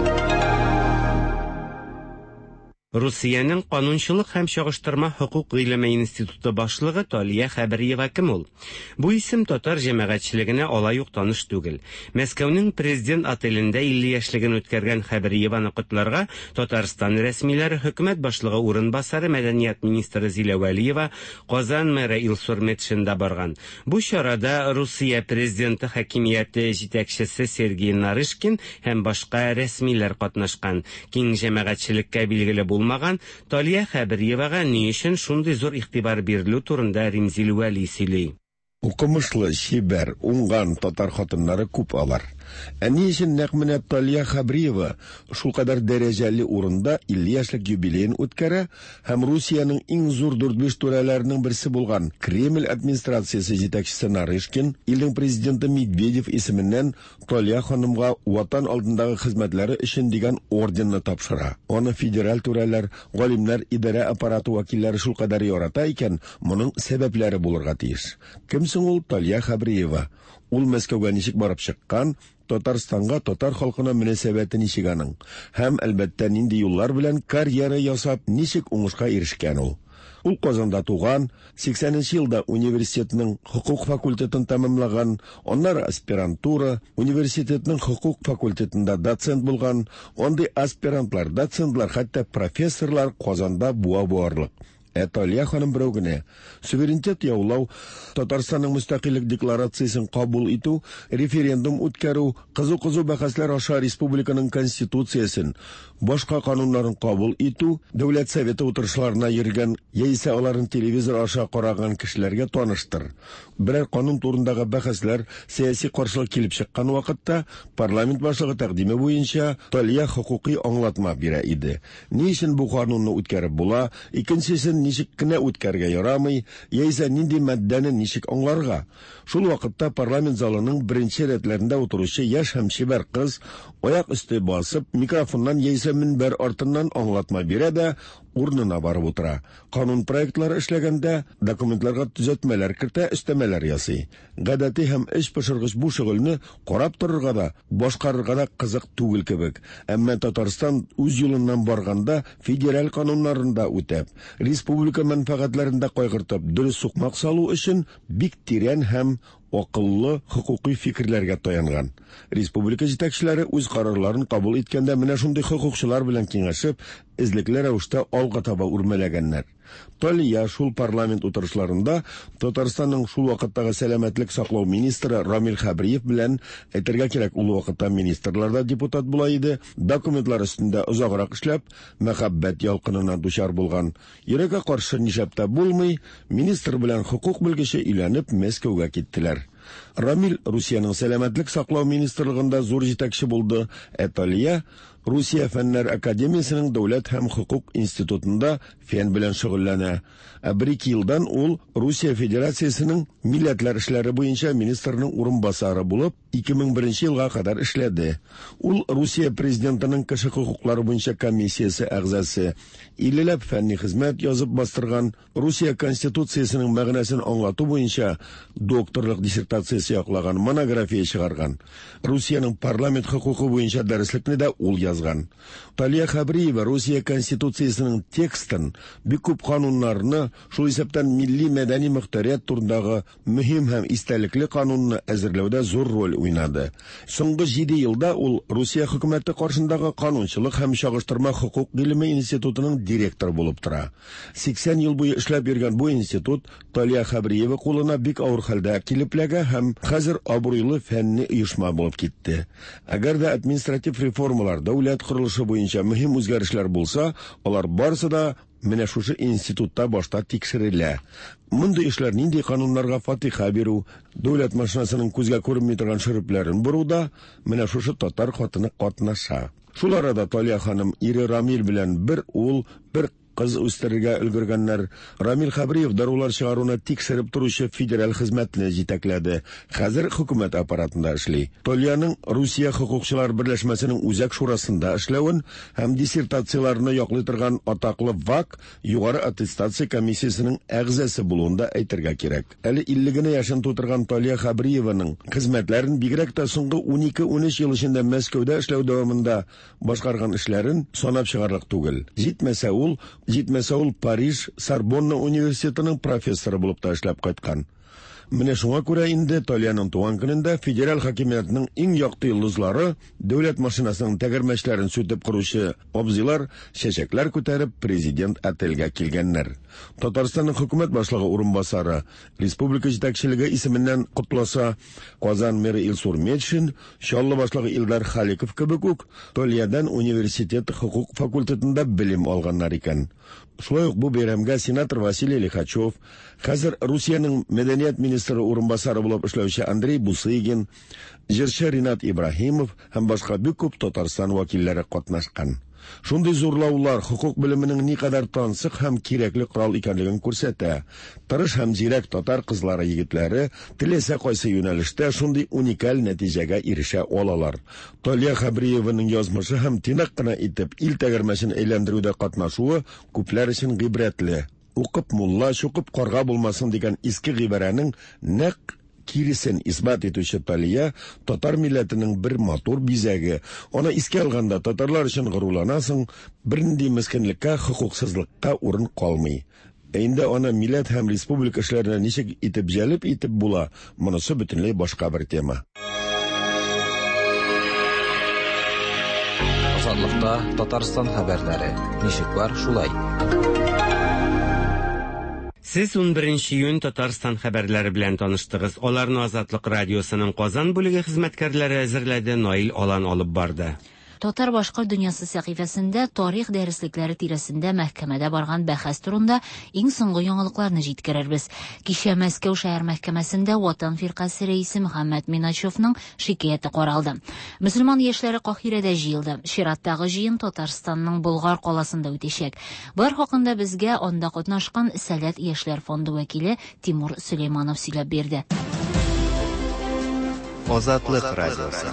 [SPEAKER 12] Русиянең канунчылык һәм чагыштырма хукук гыйлеме институты башлыгы Талия Хәбәриева кем ул? Бу исем татар җәмәгатьчелегенә алай ук таныш түгел. Мәскәүнең президент отелендә 50 яшьлеген үткәргән Хәбәриеваны котларга Татарстан рәсмиләре хөкүмәт башлыгы урынбасары мәдәният министры Зилә Вәлиева Казан мэры Илсур Метшинда барган. Бу чарада Русия президенты хакимияте җитәкчесе Сергей Нарышкин һәм башка рәсмиләр катнашкан. Киң җәмәгатьчелеккә билгеле булмаган Талия Хәбәриевага ни өчен шундый зур игътибар бирелү турында Римзил Вәли сөйли.
[SPEAKER 17] Укымышлы, чибәр, уңган татар хатыннары күп алар. Ни өчен нәкъ менә Талия Хәбәриева шул кадәр дәрәҗәле урында 50 яшьлек юбилейын үткәрә һәм Русиянең иң зур 4-5 түрәләренең берсе булган Кремль администрациясе җитәкчесе Нарышкин, илнең президенты Медведев исеменнән Талия ханымга ватан алдындагы хезмәтләре өчен дигән орденны тапшыра. Аны федераль түрәләр, галимнәр, идарә аппараты вәкилләре шул кадәр ярата икән, моның сәбәпләре булырга тиеш. Кем соң ул Талия Хәбәриева? Ул Мәскәүгә ничек барып чыккан? Татарстанга, татар халкына мөнәсәбәте ничек аның? Һәм әлбәттә нинди юллар белән карьера ясап, ничек уңышка ирешкән ул? Ул Казанда туган, 80нче елда университетның хукук факультетын тәмамлаган, аннары аспирантура, университетның хукук факультетында доцент булган, андый аспирантлар, доцентлар, хәтта профессорлар Казанда буа буарлык. Талия ханым берәү генә суверенитет яулау, Татарстанның мөстәкыйльлек декларациясын кабул итү, референдум үткәрү, кызу бәхәсләр аша республиканың конституциясын, башка кануннарын кабул итү, дәүләт советы утырышларына йөргән, яисә аларын телевизор аша караган кешеләргә таныштыр. Берәр канун турындагы бәхәсләр сәяси каршылык килеп чыккан вакытта парламент башлыгы тәкъдиме буенча Талия хукукый аңлатма бирә иде. Ни өчен бу канунны үткәреп була, икенчесен ничек кенә үткәргә ярамый, яисә нинди матдәне ничек аңларга. Шул вакытта парламент залының беренче рәтләрендә утыручы яшь һәм чибәр кыз аяк өсте басып, микрофоннан яисә минбәр артыннан аңлатма бирә дә урынына барып утыра. Канун проектлары эшләгәндә документларга төзәтмәләр кертә, өстәмәләр ясый. Гадәти һәм эш пешергеч бу шөгыльне карап торырга да, башкарырга да кызык түгел кебек. Әмма Татарстан үз юлыннан барганда федераль кануннарында үтәп, республика мәнфәгатьләрендә кайгыртып, дөрес сукмак салу өчен бик тирән һәм акыллы хукукый фикерләргә таянган. Республика җитәкчеләре үз карарларын кабул иткәндә менә шундый хукукчылар белән киңәшеп, эзлекле рәвештә алга таба үрмәләгәннәр. Талия шул парламент утырышларында Татарстанның шул вакыттагы сәламәтлек саклау министры Рамил Хәбәриев белән, әйтергә кирәк, ул вакытта министрларда депутат була иде, документлар өстендә озаграк эшләп, мәхәббәт ялкынына дучар булган. Йөрәгә каршы нишәптә булмый, министр белән хукук белгече өйләнеп Мәскәүгә киттеләр. Рамил Русиянең сәламәтлек саклау министрлыгында зур җитәкче булды. Талия Русия Фәннәр Академиясының Дәүләт һәм хукук институтында фән белән шөгыльләнә. Бер елдан ул Русия Федерациясының милләтләр эшләре буенча министрның урынбасары булып 2001 елга кадәр эшләде. Ул Русия президентының кеше хукуклары буенча комиссиясе әгъзасы. Иллеләп фәнни хезмәт язып бастырган, Русия Конституциясының мәгънәсен аңлату буенча докторлык диссертациясе яклаган, монография чыгарган. Русияның парламент хукукы буенча дәреслекне дә ул язган. Талия Хабриева Русия Конституциясының текстын, бик күп кануннарны, шул исәптән милли мәдәни мөхтәрият турындагы мөһим һәм истәлекле канунны әзерләүдә зур роль уйнады. Соңгы 7 елда ул Русия хөкүмәте каршындагы канунчылык һәм чагыштырма хукук гыйлеме институтының директор булып тора. 80 ел буе эшләп йөргән бу институт Талия Хабриева кулына бик авыр хәлдә килепләгә һәм хәзер абруйлы фәнни оешма булып китте. Әгәр дә административ реформалар, дәүләт курылышы буенча мөһим үзгәрешләр булса, алар барысы да менә шушы институтта башта тикшерелә. Мондый эшләр нинди кануннарга фатиха бирү, дәүләт машинасының күзгә күренми торган шөрүпләрен буруда менә шушы татар хатыны катнаша. Шул арада Талия ханым ире Рамил белән бер ул, бер кыз үстерергә өлгергәннәр. Рамил Хабриев дарулар чыгаруны тикшереп торучы федераль хезмәтне җитәкләде. Хәзер хөкүмәт аппаратында эшли. Талияның Русия хукукчылар берләшмәсенең үзәк шурасында эшләвен һәм диссертацияларны яклый торган атаклы ВАК югары аттестация комиссиясының әгъзасы булуында әйтергә кирәк. Әле 50 яшын тутырган Талия Хабриеваның хезмәтләрен бигрәк тә соңгы 12-13 ел эчендә Мәскәүдә эшләү дәвамында башкарган эшләрен санап чыгарлык түгел. Җитмәсә ул Париж Сорбонна университетының профессоры булып та эшләп кайткан. Менә шуңа күрә инде Талияның туган көнендә федераль хакимиятның иң якты йолдызлары, дәүләт машинасының тәгәрмәчләрен сүтеп куручы абзыйлар чәчәкләр күтәреп президент отельгә килгәннәр. Татарстанның хөкүмәт башлыгы урынбасары, республика җитәкчелеге исеменнән котласа, Казан мэры Илсур Метшин, Чаллы башлыгы Илдар Халиков кебек үк Талиядан университет хукук факультетында белем алганнар икән. Шулай ук бу бәйрәмгә сенатор Василий Лихачев, хәзер Русияның мәдәният министры урынбасары булып эшләүче Андрей Бусыгин, җырчы Ринат Ибраһимов һәм башка бик күп Татарстан вәкилләре катнашкан. Шундый зурлаулар хукук белеменең никадәр тансык һәм кирәкле корал икәнлеген күрсәтә. Тырыш һәм зирәк татар кызлары, егетләре теләсә кайсы юнәлештә шундый уникаль нәтиҗәгә ирешә алалар. Талия Хабриеваның язмышы һәм тинак кына итеп ил тәгәрмәсен әйләндерүдә катнашуы күпләр өчен гыйбрәтле. Укып мулла, чукып карга булмасын дигән иске гыйбарәнең нәкъ кирисен исбат итүче Талия татар милләтенең бер матур бизәге. Аны искә алганда татарлар өчен горурланасың, бернинди мескенлеккә, хукуксызлыкка урын калмый. Инде аны милләт һәм республика эшләренә ничек итеп җәлеп итеп була, монысы бөтенләй башка бер тема.
[SPEAKER 3] Азатлыкта Татарстан хәбәрләре. Ничек бар шулай?
[SPEAKER 12] Сез 11 июнь Татарстан хәбәрләре белән таныштыгыз. Аларны Азатлык радиосының Казан бүлеге хезмәткәрләре әзерләде, Наил Алан алып барды.
[SPEAKER 2] Татар башкорт дөньясы сәхифәсендә тарих дәреслекләре тирәсендә мәхкәмәдә барган бәхәс турында иң соңгы яңалыкларны җиткерербез. Кичә Мәскәү шәһәр мәхкәмәсендә Ватан фиркасы рәисе Мөхәммәд Миначевның шикаяте каралды. Мөселман яшьләре Каһирәдә җыелды. Чираттагы җыен Татарстанның Болгар каласында үтәчәк. Бар хакында безгә анда катнашкан Сәләт яшьләр фонды вәкиле Тимур Сөләйманов сөйләп бирде.
[SPEAKER 11] Азатлык радиосы.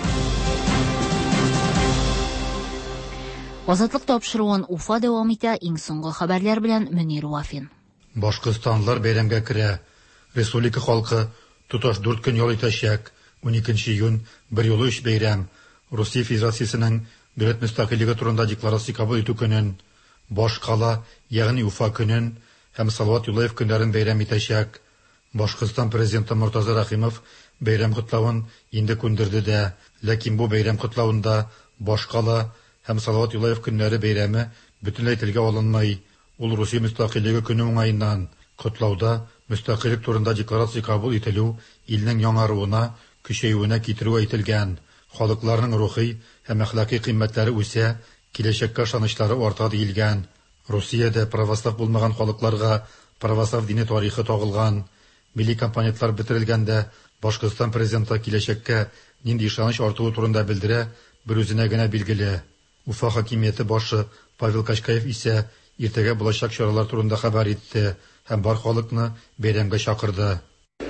[SPEAKER 2] Азатлык тапшыруын Уфа дәвам итә, иң соңгы хәбәрләр белән Мөнир Вафин.
[SPEAKER 18] Башкортстанлылар бәйрәмгә керә. Республика халкы туташ 4 көн ял итәчәк. 12 июнь бер юлы 3 бәйрәм. Русия Федерациясенең дәүләт мөстәкыйльлеге турында декларация кабул итү көнен, Баш кала, ягъни Уфа көнен һәм Салават Юлаев көннәрен бәйрәм итәчәк. Башкортстан президенты Муртаза Рахимов бәйрәм котлавын инде күндерде дә, ләкин бу бәйрәм котлавында Баш кала һәм Салават Юлаев көннәре бәйрәме бөтенләй телгә алынмай. Ул Русия мөстәкыйльлеге көне уңаеннан котлауда мөстәкыйльлек турында декларация кабул ителү илнең яңаруына, көчәюенә китерү әйтелгән. Халыкларның рухи һәм әхлакый кыйммәтләре үсә, киләчәккә ышанычлары арта диелгән. Русиядә православ булмаган халыкларга православ дине тарихы тагылган. Милли компонентлар бетерелгәндә Башкортстан президенты киләчәккә нинди ышаныч артуы турында белдерә, бер үзенә генә билгеле. Уфа хакимияте башы Павел Кашкаев исә иртәгә булачак чаралар турында хәбәр итте һәм бар халыкны бәйрәмгә чакырды.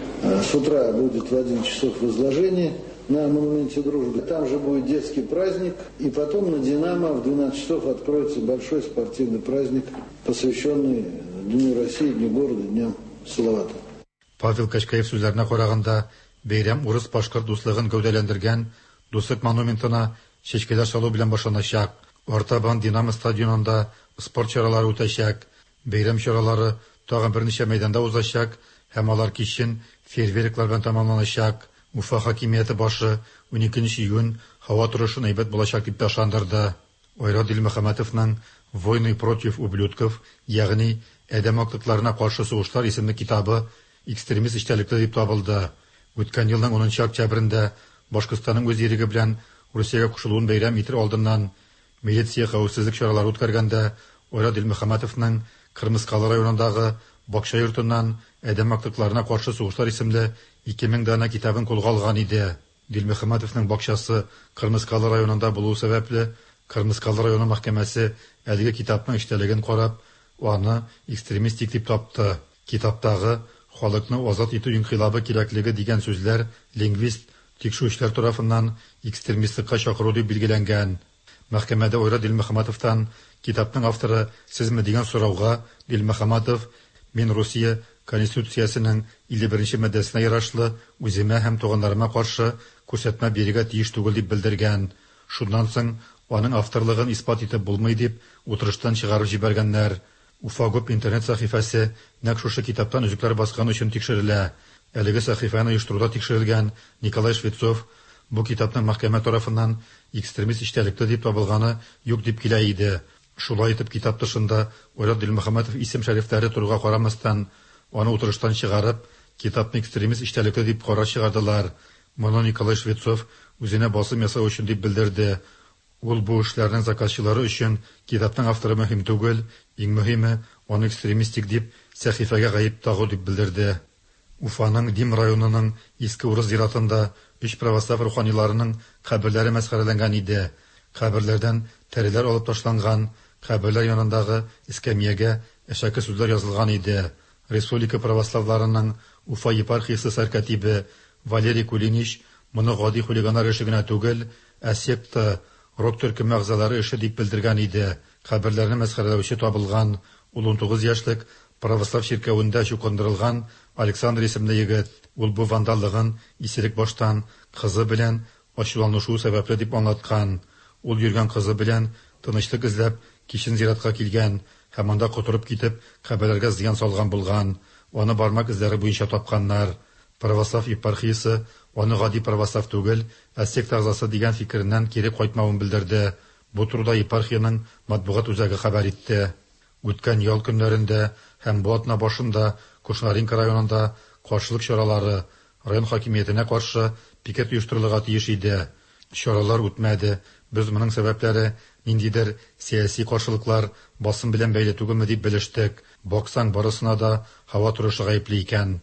[SPEAKER 19] С утра будет в 11 часов возложение на монументе Дружбы. Там же будет детский праздник. И потом на Динамо в 12 часов откроется большой спортивный праздник, посвященный Дню России, Дню города, Дню Салавата.
[SPEAKER 18] Павел Кашкаев сүзләренә караганда, бәйрәм урыс-башкорт дуслыгын гәүдәләндергән дуслык монументына чәчкәләр салу белән башланачак. Артабан Динамо стадионында спорт чаралары үтәчәк. Бәйрәм чаралары тагын берничә мәйданда узачак һәм алар кичен фейерверклар белән тәмамланачак. Уфа хакимияте башы 12 июнь һава торышы әйбәт булачак дип ышандырды. Айрат Дилмөхәммәтовның «Войны против ублюдков», ягъни әдәм хакларына каршы сугышлар исемле китабы экстремист эчтәлекле дип табылды. Үткән елның 10 октябрендә Башкортстанның үз иреге белән Русиягә кушылуын бәйрәм итер алдыннан милиция хәвефсезлек чаралары үткәргәндә Айрат Дилмөхәммәтовның Кырмыскалы районындагы бакча йортыннан әдәм хакларына каршы сугышлар исемле 2000 дана китабын кулга алган иде. Дилмөхәммәтовның бакчасы Кырмыскалы районында булуы сәбәпле Кырмыскалы районы мәхкәмәсе әлеге китапның эчтәлеген карап, аны экстремистик дип тапты. Китаптагы халыкны азат итү инкыйлабы кирәклеге дигән сүзләр лингвист тикшерүчеләр тарафыннан экстремистлыкка чакыру дип билгеләнгән. Мәхкәмәдә Айрат Дилмөхәммәтовтан китапның авторы сезме дигән сорауга Дилмөхәммәтов «Мин Русия Конституциясының 51-нче маддәсенә ярашлы үземә һәм туганнарыма каршы күрсәтмә бирергә тиеш түгел» дип белдергән. Шуннан соң аның авторлыгын испат итеп булмый дип утырыштан чыгарып җибәргәннәр. Уфа Гоп интернет сәхифәсе нәкъ шушы китаптан үзекләр баскан өчен тикшерелә. Әлеге сәхифәне оештыруда тикшерелгән Николай Швецов бу китапның мәхкәмә тарафыннан экстремист эчтәлекле дип табылганы юк дип килә иде. Шулай итеп китап тышында Айрат Дилмөхәммәтов исем шәрифләре турыга карамастан аны утырыштан чыгарып, китапны экстремист эчтәлекле дип кара чыгардылар. Моны Николай Швецов үзенә басым ясау өчен дип белдерде. Ул бу эшләрнең заказчылары өчен китапның авторы мөһим түгел, иң мөһиме аны экстремистик дип сәхифәгә гаеп тагу дип белдерде. Уфаның Дим районының Иске Урыс зиратында 3 православ руханиларының каберләре мәсхәрәләнгән иде. Каберләрдән тәреләр алып ташланган, каберләр янындагы эскәмиягә әшәке сүзләр язылган иде. Республика православларының Уфа епархиясе сәркатибе Валерий Кулинич моны гади хулиганнар эше генә түгел, ә секта рок төркем әгъзалары эше дип белдергән иде. Каберләрне мәсхәрәләүче табылган. Ул 19 яшьлек православ чиркәвендә чукындырылган Александр исемле егет. Ул бу вандаллыгын исерек баштан кызы белән ачуланышу сәбәпле дип аңлаткан. Ул йөргән кызы белән тынычлык эзләп кичен зиратка килгән һәм анда котырып китеп каберләргә зыян салган булган. Аны бармак эзләре буенча тапканнар. Православ епархиясе аны гади православ түгел, ә секта әгъзасы дигән фикереннән кире кайтмавын белдерде. Бу турыда епархияның матбугат үзәге хәбәр итте. Үткән ял көннәрендә һәм бу атна башында Кушнаренко районында каршылык чаралары район хакимиятенә каршы пикет оештырылырга тиеш иде. Чаралар үтмәде. Без моның сәбәпләре ниндидер сәяси каршылыклар басым белән бәйле түгелме дип белештек. Баксаң барысына да һава торышы гаепле икән.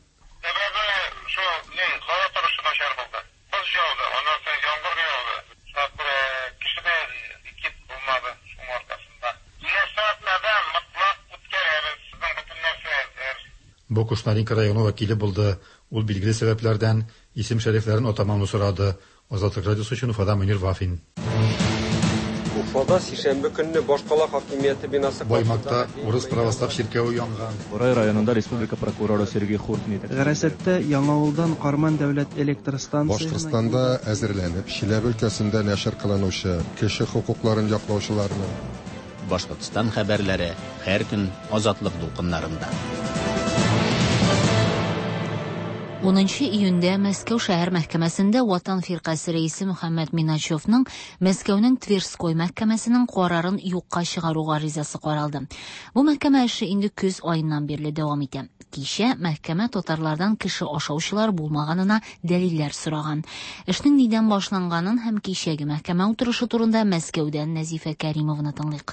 [SPEAKER 18] Бу Кушнаренко районы вәкиле булды. Ул билгеле сәбәпләрдән исем шәрифләрен атамауны сорады. Азатлык радиосы өчен Уфадан Мөнир Вафин.
[SPEAKER 20] Уфада сишәмбе көнне башкала хакимияте бинасы
[SPEAKER 18] Баймакта урыс православ чиркәве янган.
[SPEAKER 21] Борай районында республика прокуроры Сергей Хуртмит.
[SPEAKER 22] Гәрәсәттә Яңавылдан Карман дәүләт электр станциясына
[SPEAKER 23] Башкортстанда әзерләнеп Чиләбе өлкәсендә нәшер кылынучы кеше хукукларын яклаучыларны.
[SPEAKER 1] Башкортстан хәбәрләре һәр көн азатлык дулкыннарында.
[SPEAKER 2] 10 июньдә Мәскәү шәһәр мәхкәмәсендә Ватан фиркасы рәисе Мөхәммәд Миначевның Мәскәүнең Тверской мәхкәмәсенең карарын юкка чыгаруга ризасы каралды. Бу мәхкәмә эше инде көз аеннан бирле дәвам итә. Кичә мәхкәмә татарлардан кеше ашаучылар булмаганына дәлилләр сораган. Эшнең нидән башланганын һәм кичәге мәхкәмә утырышы турында Мәскәүдән Нәзифә Кәримовны тыңлыйк.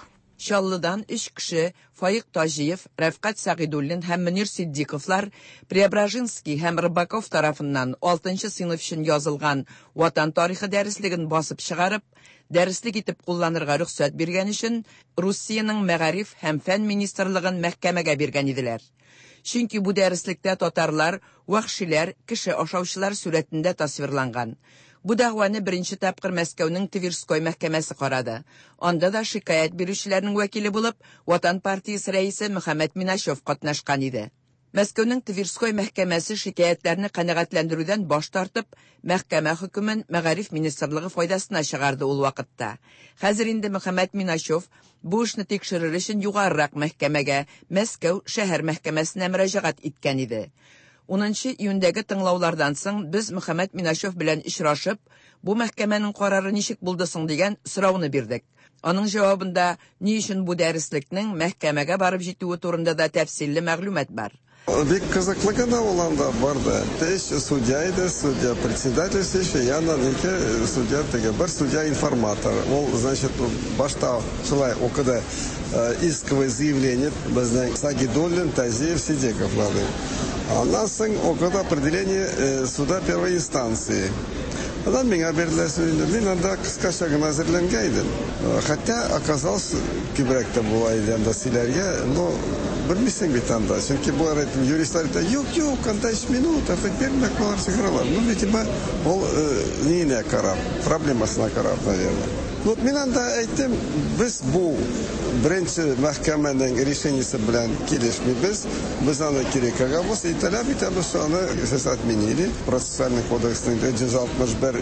[SPEAKER 5] Şallıdan 3 kişi, Fayıq Tajiyev, Rəfqat Sağidulin hem Münir Siddiqovlar Preobrazhinski hem Rыбakov tarafından 6. sınıf için yazılgan Vatan tarixi dersligini basıp çıkarıp, derslik etip kullanırga rüksat bergen için Rusiyanın Məğarif hem Fen Ministerliğin məhkəməgə bergen idiler. Çünkü bu derslikte Tatarlar, vahşiler, kişi aşavşılar suretinde tasvirlangan. Bu dağvanı birinci tapqır Мәскәүнең Tverskoy məhkəməsi qaradı. Onda da şikayet berişçilərinin vəkili bulup, Vatan Partiyası reisi Muhammed Minaşov qatnaşqan idi. Мәскәүнең Tverskoy məhkəməsi şikayetlerini qanağatlendürüden baş tartıp, məhkəmə hükümün Məğarif Ministerliği faydasına çıgardı ol vaqtda. Hazır indi Muhammed Minaşov bu işni tekşirir için yuqarırak məhkəməgə, Мәскәү şəhər məhkəməsinə müracaat etken idi. 10 iyundagi tinglovlardan so'ng biz Muhammed Minaşov bilan işraşıp, bu məhkəmənin qararı nişik buldısın degan so'rovni berdik. Onun javobunda ne üçün bu dərislikning məhkəməgə barıb жетуі турында да təfsilli məlumat бар.
[SPEAKER 6] Бик кызыклыгы да уланда барды. Теш судья иде, судья председательствующий, я на неке судья теге бір судья информатор. Ол, значит, башта шулай оқыды исковое заявление безнең Сагидуллин, Тазиев, Сидековларды. Андан соң оқыды определение суда первой инстанции. Adam bana verdiler söyledi. Ben anda kıskaça gına hazırlangaydın. Hatta оказалось kübrekte bu aydan silerge. No bilmişsin bir tane daha. Çünkü bu arada juristler de yok kaç minut artık bir dakikalar sigaralar. Ну видимо ol neyine karar, problemasına karar naверное. Ну ben anda aytdım biz bu birinci mahkemenin решениесі bilen kelişmeybiz. Biz ona gerek agabız talep etamiz onu siz atmenili. Protsessualный kodeksning 161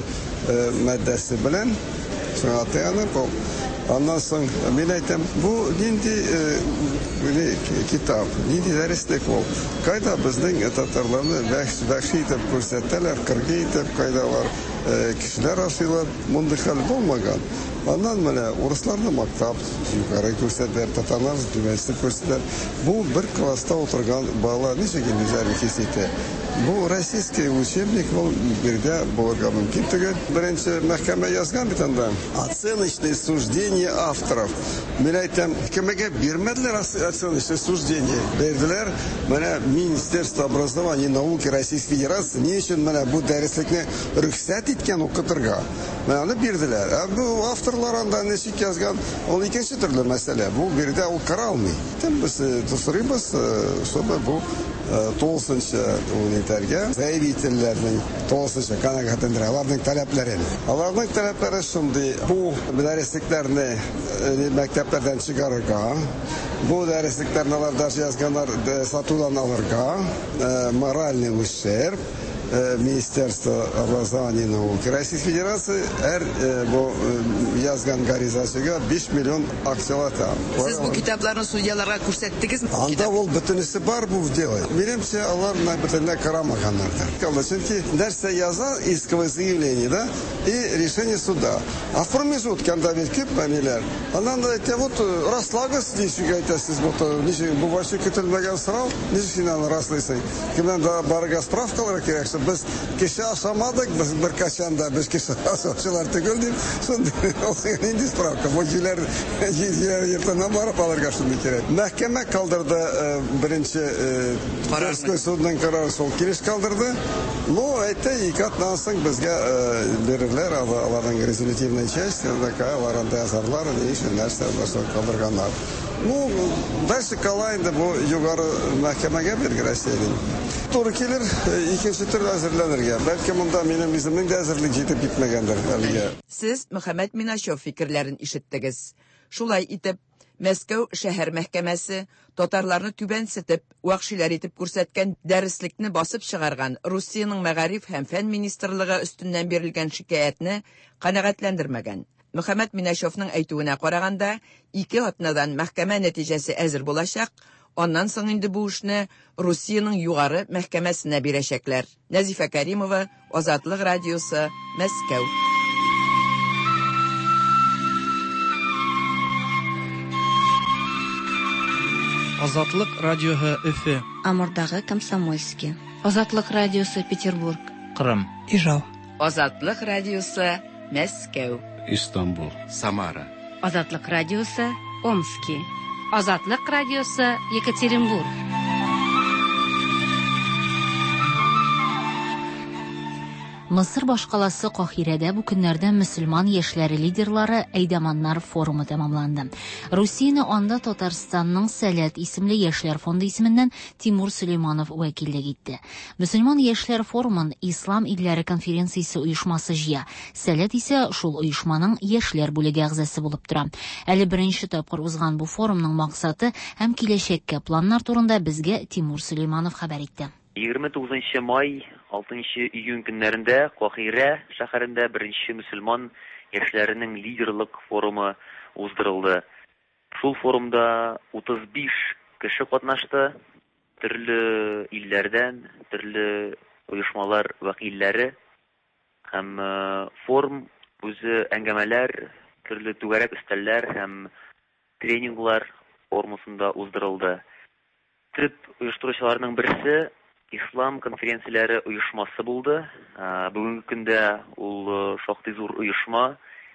[SPEAKER 6] maddesi bilen şunu bu. Ondan sonra ben aytdım bu nindi kitap, nindi derslik ol. Kayda bizning tatarlarni vahşi etib ko'rsatdilar, qirg'i etib qaydalar kişiler asıylar bunday hal bo'lmagan. Ondan mana Ruslarni maktab yuqori ko'rsatdilar, tatarlar universitet ko'rsatdilar. Bu bir klassda o'tirgan bolalar nechaga nazarga kesaydi. Bu российский учебник bu birde bo'lga mumkin tugan. Birinchi mahkama yozgan bitanda оценочное суждение авторов. Men aytdim, kimga bermadilar оценочное суждение? Berdilar. Mana Министерство образования и науки Российской Федерации ne uchun mana bu darslikni ruxsat etgan o'qitirga. Mana berdilar. Bu avtorlar anda nechik yozgan, ol ikkinchi turli masala. Bu birde u qara olmaydi. Biz tusirimiz, чтобы bu to'g'risincha unitarga zaявительlarning to'g'risincha qanaqatindirlarning talaplarini. Ularning talaplari shunday, bu darsliklarni maktablardan chiqarishga, bu darsliklarni ularda yozganlar sotuvdan olirga, morальный ущерб Министерство образования и науки Российской Федерации bu yazgan garizasiga 5 milyon aksiyalata.
[SPEAKER 5] Siz bu kitaplarni sudyalarga ko'rsatdingizmi?
[SPEAKER 6] Anda ol bütünüsü var bu дело. Menimcha ular bütünle qaramaganlardir. Çünkü derste yazar исковое заявление, да, и решение суда. А в промежутке anda bir köp maniler. Ondan da вот rastlagız nişik aytasız bu başı kütülmegen sırav nişinden rastlaysın. Kimden daha barga spravkalara gerekse biz kişi aşamadık biz bir kaçanda biz kişi aşamadılar tükelim. Şimdi o indi spravka. Vokiller yerden varıp alırga şimdi gerek. Mahkeme kaldırdı birinci Tverskoy sudunun kararı sol giriş kaldırdı. No ete ikatdan soň bizga verirler alarning резолютивный часть, alarında yazarlar deyişin narsalar kaldırganlar. Ну, дальше kalayında bu yukarı mahkemeye belgirəsəydin. Doğru gelir, ikinci tür hazırlanırga. Belki bunda benim bizimden de hazırlık yetip gitmegendir.
[SPEAKER 5] Siz Muhammed Minaşov fikirlerin işittiniz. Şulay itip, Мәскәү шәһәр мәхкәмәсе татарларны түбәнсетеп, вахшилар итеп күрсәткән дәреслекне басып чыгарган Русиянең Мәгариф һәм фән министрлыгы өстеннән бирелгән шикаятне канәгатьләндермәгән. Мөхәммәд Минашевның әйтүенә караганда, 2 атнадан мәхкәмә нәтиҗәсе әзер булачак, аннан соң инде бу эшне Русиянең югары мәхкәмәсенә бирәчәкләр. Назифа Каримова, Азатлык радиосы, Мәскәү.
[SPEAKER 22] Азатлык радиоһы Өфе.
[SPEAKER 2] Амурдагы Комсомольский. Азатлык радиосы Петербург.
[SPEAKER 22] Кырым. Ижау.
[SPEAKER 5] Азатлык радиосы Мәскәү.
[SPEAKER 7] Истанбул.
[SPEAKER 3] Самара.
[SPEAKER 2] Азатлык радиосы
[SPEAKER 4] Омский. Озатлык радиосы Екатеринбург.
[SPEAKER 2] Мисыр башкаласы Кахирәдә бу көннәрдә мөселман яшьләре лидерлары Әйдәманнар форумы тәмамланды. Русияне анда Татарстанның Сәләт исемле яшьләр фонды исеменнән Тимур Сөлейманов вәкиллек итте. Мөселман яшьләр форумын Ислам илләре конференциясе оешмасы җыя. Сәләт исә шул оешманың яшьләр бүлеге әгъзасы булып тора. Әле беренче тапкыр узган бу форумның максаты һәм киләчәккә планнар турында безгә Тимур Сөлейманов хәбәр итте.
[SPEAKER 7] 29 май 6 июнь көннәрендә Кахирә шәһәрендә беренче мөселман яшьләренең лидерлык форумы уздырылды. Шул форумда 35 кеше катнашты. Төрле илләрдән, төрле оешмалар вәкилләре һәм форум үзе әңгәмәләр, төрле түгәрәк өстәлләр һәм тренинглар формасында уздырылды. Төп оештыручыларның берсе Ислам конференцияләре оешмасы булды. Бүгенге көндә ул шактый зур оешма.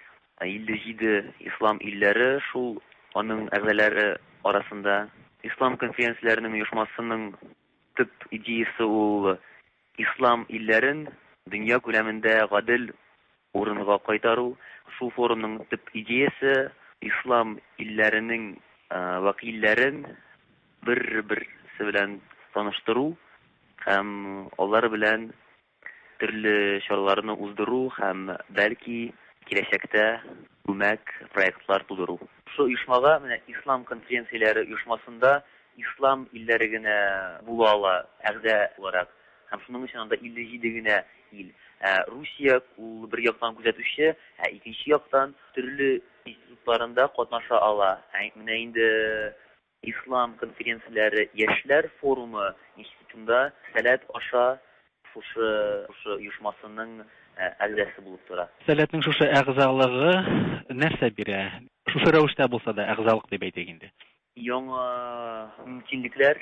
[SPEAKER 7] 57 ислам илләре шул аның әгъзалары арасында. Ислам конференцияләренең оешмасының төп идеясе ул ислам илләрен дөнья күләмендә гадел урынга кайтару. Шул форумның төп идеясе ислам илләренең вәкилләрен бер-берсе белән таныштыру һәм алар белән төрле чараларны уздыру һәм бәлки киләчәктә күмәк проектлар тудыру. Шул оешмага менә ислам конференцияләре оешмасында ислам илләре генә була ала әгъза буларак һәм шуның өчен анда 57 генә ил. Русия ул бер яктан күзәтүче, икенче яктан төрле институтларында катнаша ала. Менә инде Ислам конференцияләре яшьләр форумы институтында Сәләт аша шушы оешмасының әгъзасы булып тора.
[SPEAKER 8] Сәләтнең шушы әгъзалыгы нәрсә бирә? Шушы рәвештә булса да әгъзалык дип әйтик инде.
[SPEAKER 7] Яңа мөмкинлекләр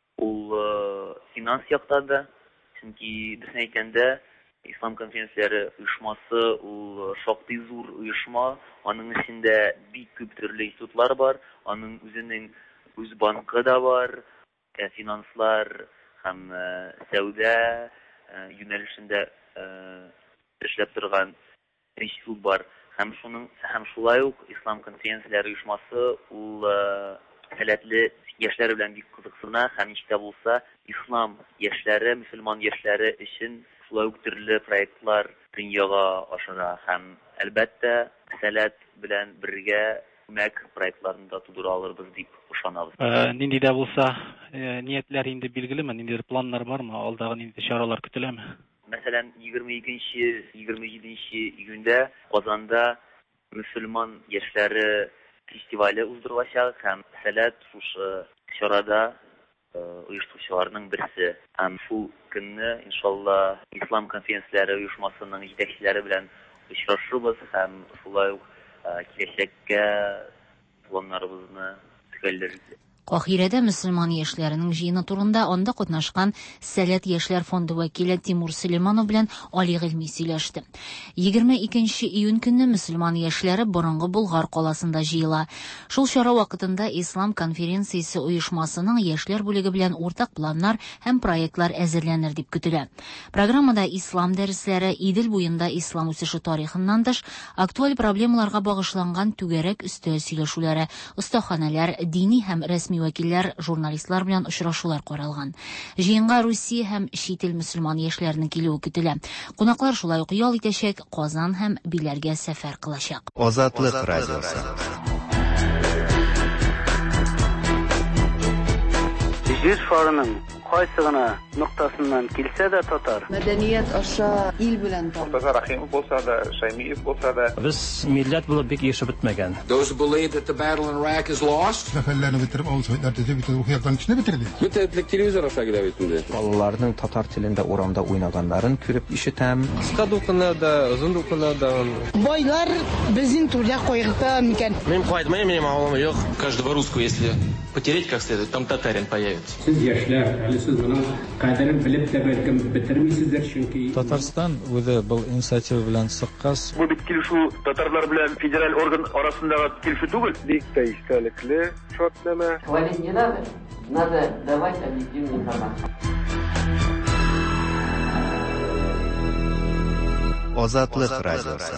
[SPEAKER 7] ул финанс яктан да, чөнки без әйткәндә Ислам конференцияләре оешмасы ул шактый зур оешма, аның эчендә бик күп төрле институтлар бар, аның үзенең үз банкы да бар, финанслар һәм сәүдә юнәлешендә эшләп торган институт бар. Һәм шулай ук Ислам конференцияләре оешмасы ул сәләтле яшьләр белән бик кызыксына һәм ничә булса ислам яшьләре, мөселман яшьләре өчен шулай ук төрле проектлар дөньяга ашыра һәм әлбәттә Сәләт белән бергә мәк проектларында тудыра алырбыз дип ышанабыз.
[SPEAKER 8] Нинди дә булса, ниятләр инде билгелеме, нинди планнар бармы, алдагы нинди чаралар көтеләме?
[SPEAKER 7] Мәсәлән, 22-27 июньдә Казанда мөселман яшьләре фестивале уздырылачак һәм Сәләт шушы чарада оештыручыларның берсе. Һәм шул көнне, иншалла, Ислам конференцияләре оешмасының җитәкчеләре белән очрашырбыз һәм шулай ук киләчәккә планнарыбызны төгәлләрбез.
[SPEAKER 2] Кахирәдә мөселман яшьләренең җыены турында анда катнашкан Сәләт яшьләр фонды вәкиле Тимур Сөлейманов белән Али Гыйльми сөйләште. 22 июнь көнне мөселман яшьләре борынгы Болгар каласында җыела. Шул чара вакытында Ислам конференциясе оешмасының яшьләр бүлеге белән уртак планнар һәм проектлар әзерләнер дип көтелә. Программада ислам дәресләре, Идел буенда ислам үсеше тарихыннан тыш, актуаль проблемаларга багышланган түгәрәк өстәл сөйләшүләре, остаханәләр, дини һәм рәсми вәкилләр, журналистлар белән очрашулар каралган. Җыенга Русия һәм чит ил мөселман яшьләренең килүе көтелә. Кунаклар шулай ук ял итәчәк, Казан һәм Биләргә сәфәр кылачак.
[SPEAKER 11] Азатлык радиосы.
[SPEAKER 24] Җир шарының кайсы гына нуктасыннан килсә дә татар.
[SPEAKER 5] Мәдәният аша ил белән
[SPEAKER 25] Муртаза Рахимов булса да, Шаймиев булса да.
[SPEAKER 21] Без милләт булып бик яшәп бетмәгән.
[SPEAKER 26] Those who believe that the battle in Iraq is lost.
[SPEAKER 18] Мәхәлләне бетереп, авызларда бетереп, ухыяктан кичне бетерде.
[SPEAKER 26] Бөтәтлек телевизор аша гына битенде.
[SPEAKER 3] Балаларның татар телендә урамда уйнаганнарын күреп ишетәм.
[SPEAKER 20] Кыска дукына да, озын дукына да.
[SPEAKER 27] Байлар безнең түрдә кайгырта микән?
[SPEAKER 26] Мин кайтмыйм, минем авылым юк.
[SPEAKER 25] Каждого русского, если
[SPEAKER 9] потереть как следует, там татарин появится.
[SPEAKER 10] Татарстан өзі бұл инициатива белән сыккас.
[SPEAKER 25] Бу бит килешү татарлар белән федераль орган арасындагы килешү түгел. Бик тә истәлекле шартлама.
[SPEAKER 13] Говорить не надо давать объективную информацию.
[SPEAKER 11] Азатлык радиосы.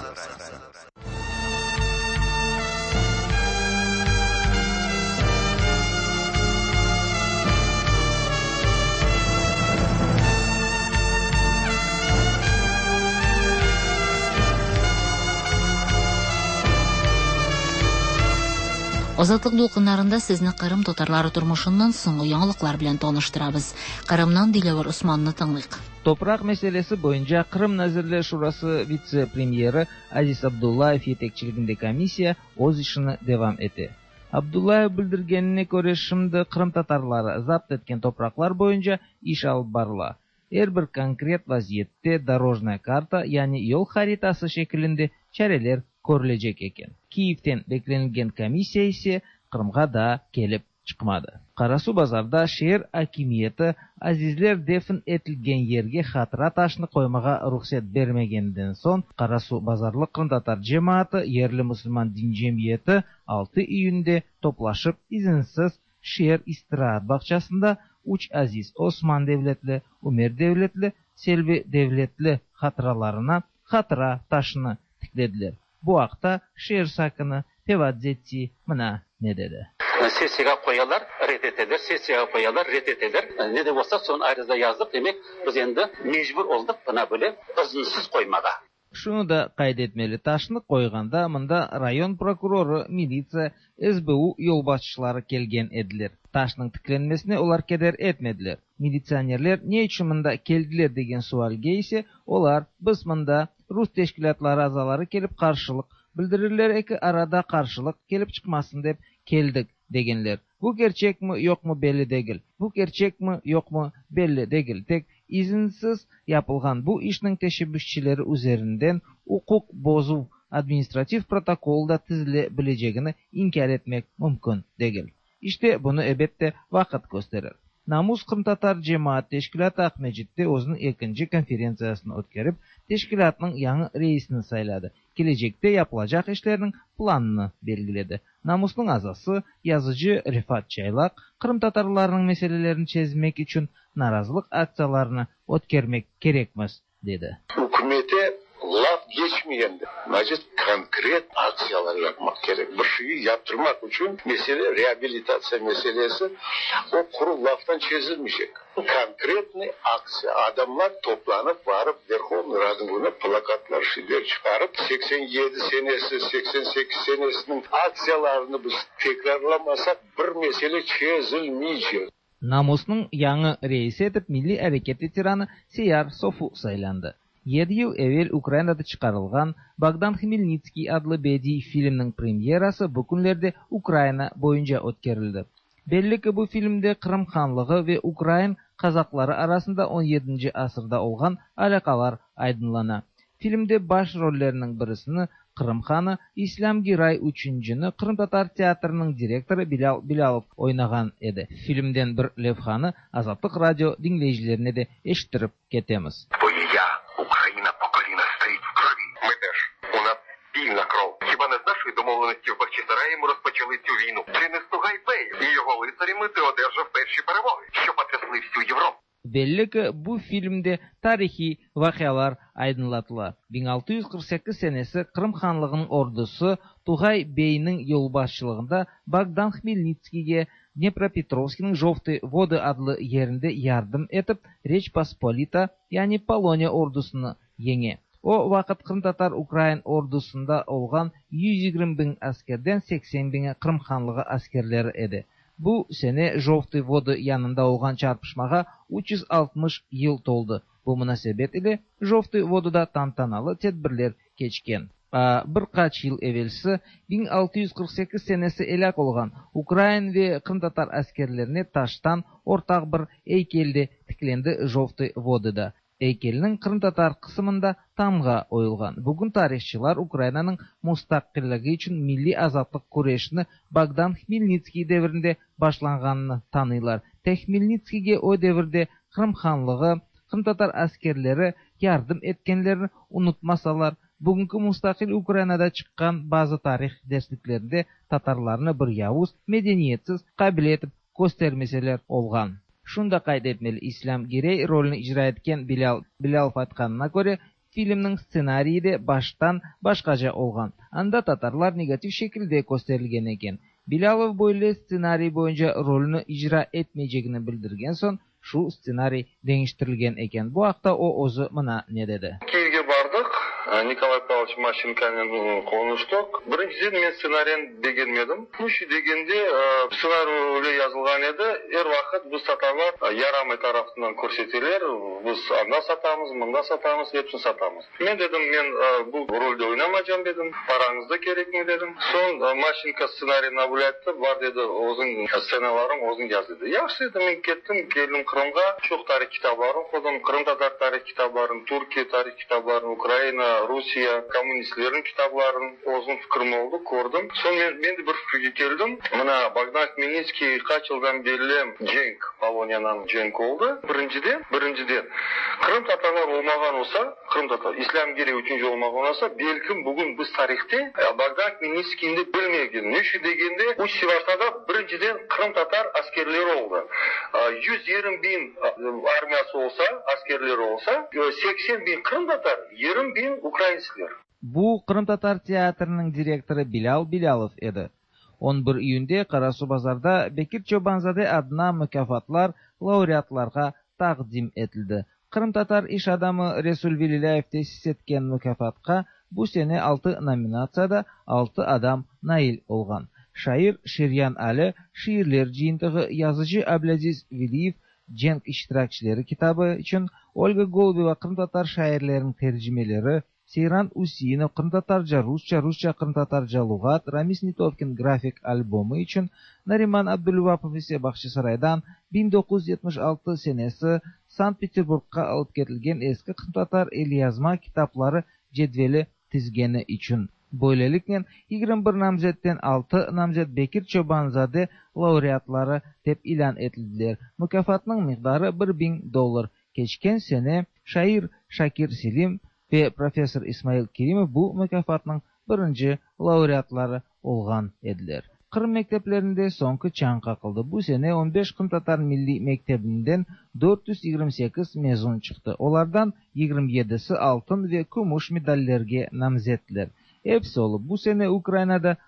[SPEAKER 2] Азатлык дулкыннарында сезне Кырым татарлары тормышыннан соңгы яңалыклар белән таныштырабыз. Кырымнан Диләвер Усманны тыңлыйк.
[SPEAKER 14] Топрак мәсьәләсе буенча Кырым Нәзирләр шурасы вице-премьеры Азиз Абдуллаев җитәкчелегендә комиссия үз эшен дәвам итә. Абдуллаев белдергәненә күрә, шундый Кырым татарлары запт иткән топраклар буенча иш алып барыла. Һәр конкрет вазиятте дорожная карта, ягъни юл харитасы шәкелендә чаралар күреләчәк икән. Киевтен бәкләнгән комиссия исә Кырымга да келеп чыкмады. Карасу базарда шәһәр хакимияте Азизләр дефн этилгән ергә хатыра ташны коймага рөхсәт бермәгәндән соң Карасу базарлык Кырым татар җәмәгате Ярлы мөселман дин җәмгыяте 6 июньдә топлашып изинсез шәһәр истираат бакчасында Уч Азиз Осман дәүләтле, Умер дәүләтле, Селви дәүләтле хатırаларына хатыра ташны тикләделәр. Bu haqda şehir sakini Pevadzetsi mına ne dedi?
[SPEAKER 15] Sessiyaga qo'yarlar, ret eder, sessiyaga qo'yarlar, ret eder. Ne de olsa son ayrıza yazdık demek biz endi mecbur olduk buna böyle izinsiz qo'ymaga.
[SPEAKER 14] Şunu da qayd etmeli, taşını qo'yganda mında rayon prokuroru, militsiya, SBU yolbaşçılары kelgen ediler. Taşның tiklenmesine ular keder etmediler. Militsionerler ne için mında keldiler degen sualga ise ular biz mında Rus teşkilatlары azaları kelip karşılık bildirirler eki arada karşılık kelip çıkmasın dep keldik degenler. Bu gerçek mi yok mu belli değil. Bu gerçek mi yok mu belli değil. Tek izinsiz yapılgan bu işnin teşebbüsçileri üzerinden hukuk bozuv administratif protokolda tizilebileceğini inkar etmek mümkün değil. İşte bunu elbette vakit gösterir. Namus Kırım Tatar Cemaat Teşkilatı Akmecit'te o'zining ikinci konferensiyasini o'tkazib, teşkilatning yangi reisini sayladı. Gelecekte yapılacak işlerinin planını belgiledi. Namusning azası yazıcı Rifat Çaylak, Kırım Tatarlarının meselelerini çözmek için narazılık aksiyalarını o'tkazmak kerekmas dedi.
[SPEAKER 16] Hükümete laf geçmeyendi. Macit konkret aksiyalar yapmak gerek. Bir şeyi yaptırmak için mesele rehabilitasyon meselesi o kuru laftan çözülmeyecek. Konkretli aksiya. Adamlar toplanıp varıp Verkhovny Radı'na plakatlar şeyler çıkarıp 87 senesi 88 senesinin aksiyalarını biz tekrarlamasak bir mesele çözülmeyecek.
[SPEAKER 14] Namus'un yanı reisi etip Milli Hareket veteranı Seyar Sofu saylandı. 7 yıl evvel Ukrayna'da çıkarılgan Bogdan Khmelnytskiy adlı bedi filmning premyerası bu günlerde Ukrayna boyunca o'tkazildi. Belli ki bu filmde Kırım Xanlığı ve Ukrayn Kazakları arasında 17. asırda olgan alakalar aydınlana. Filmde baş rollerinin birisini Kırım Xanı İslam Giray 3-nı Kırım Tatar Teatrının direktörü Bilalov oynagan edi. Filmden bir levhani Azatlık radyo dinleyicilerine de eşittirip ketemiz.
[SPEAKER 16] Україна по коліна стоїть в крові. Ми теж. У нас спільна кров. Хіба не з нашої домовленості в Бахчисараї ми розпочали цю війну? Чи не Стугай Бей і його лицарями ти одержав перші перемоги, що потрясли всю Європу?
[SPEAKER 14] Belli ki bu filmde tarihi vakalar aydınlatılar. 1648 senesi Kırım Xanlığının ordusu Tugay Bey'nin yolbaşçılığında Bogdan Khmelnytskiy'e Dnepropetrovsk'nin Jovty Vody adlı yerinde yardım etip Reç Pospolita yani Polonya ordusunu yenge. O vakit Kırım Tatar Ukrayn ordusunda olgan 120 bin askerden 80 bini Kırım Xanlığı askerleri edi. Bu sene Jovty Vody yanında olgan çarpışmaga 360 yıl toldu. Bu münasebet ile Jovty Vody'da tantanalı tedbirler geçken. Birkaç yıl evvelsi 1648 senesi elak olgan Ukrayn ve Kırım Tatar askerlerine taştan ortak bir heykelde tiklendi Jovty Vody'da. Эйкелнең Крым татар кысымында тамга оелган. Бүген тарихчылар Украинаның мустакыйлыгы өчен милли азатлык күрешне Богдан Хмельницкий дәверендә башланганны таныйлар. Хмельницкийге о дәвердә Крым ханлыгы, Крым татар әскерләре ярдәм эткәнләрне унутмасалар, бүгенге мустакил Украинада чыккан базы тарих дәrsлекләрендә татарларны бер явыз, мәдәниятсез кабил итеп күрсәтмәселәр олган. Шунда кайт этмели Ислам Гирей ролен иҗра иткән Билалов айтканына күрә, фильмның сценарийы баштан башкача олган. Анда татарлар негатив шәкелдә күрсәтелгән икән. Билалов бойлы сценарий буенча ролны иҗра этмәҗәгенә белдергән соң, шу сценарий değiştirilгән икән. Бу вакытта о өзі мына не dedi.
[SPEAKER 16] Киевге бардык, Николай Павлович Мащенкомен конуштук. Биринчиден мен сценарийни дегенмедим. Мушу дегенде сценарий жазылган эди. Эр вакыт бу сатарлар ярамай тараптан көрсөтүлөр. Биз анда сатамыз, мында сатамыз, эпсин сатамыз. Мен дедим, мен бул ролде ойнамайжам дедим. Параңыз да керекми дедим. Соң Мащенко сценарийни абулятты, бар деди, өзүң сценаларың өзүң жаз деди. Жакшы деди, мен кеттим, келдим Крымга. Чоқ тарих китабларын окудум. Крым татар тарих китабларын, Туркия тарих китабларын, Украина, Русия коммунистлердің китабларын өзім пікірім oldu, көрдім. Соң мен де бір пікірге келдім. Мына Богдан Хмельницкий қач жылдан бері Женк, Полониядан Женк oldu. Біріншіден, Крым татарлар болмаған olsa, Крым татар, Ислам Гирей үшінші болмаған olsa, белкім бүгін біз тарихте Богдан Хмельницкийді білмеген. Неше дегенде, үш севартада біріншіден Крым татар аскерлері oldu. 120 bin армиясы olsa, askerleri olsa, 80 bin Крым татар, 20 bin украинцлер.
[SPEAKER 14] Бу Крым татар театрының директоры Билалов еді. 11 июньде Карасу базарда Бекир Чобанзаде адына мукафатлар лауреатларга тaqdim etildi. Крым татар иш адамы Ресул Велилаев тесис еткен мукафатка бу сene 6 номинацияда 6 адам наил olgan. Шаир Ширян Али, шиирлер жиынтыгы язычы Абдулазиз Велиев Женк иштиракчылары китабы үчүн, Ольга Голубева Крым татар шаирлерин тержимелери, Сейран Усиинов Крым татарча русча Крым татарча лугат, Рамис Нитовкин график альбомы үчүн, Нариман Абдулвапов ise Бакчысарайдан 1976 senesi Санкт-Петербургка алып кетилген эски Крым татар элязма китаплары жедвели тизгени үчүн. Böylelikle 21 namzetten 6 namzet Bekir Çobanzade laureatlары деп ilan etildiler. Mükafatның miqdarı $1000. Geçken sene şair Şakir Selim ve Profesör İsmail Kerimov bu mükafatның birinci laureatlары olgan ediler. Kırım mekteplerinde sonki çan kakıldı. Bu sene 15 Krım Tatar Milli Mektebinden 428 mezun çıktı. Onlardan 27'si altın ve kumuş medallerge namzettiler. Hepsi olup bu sene Ukrayna'da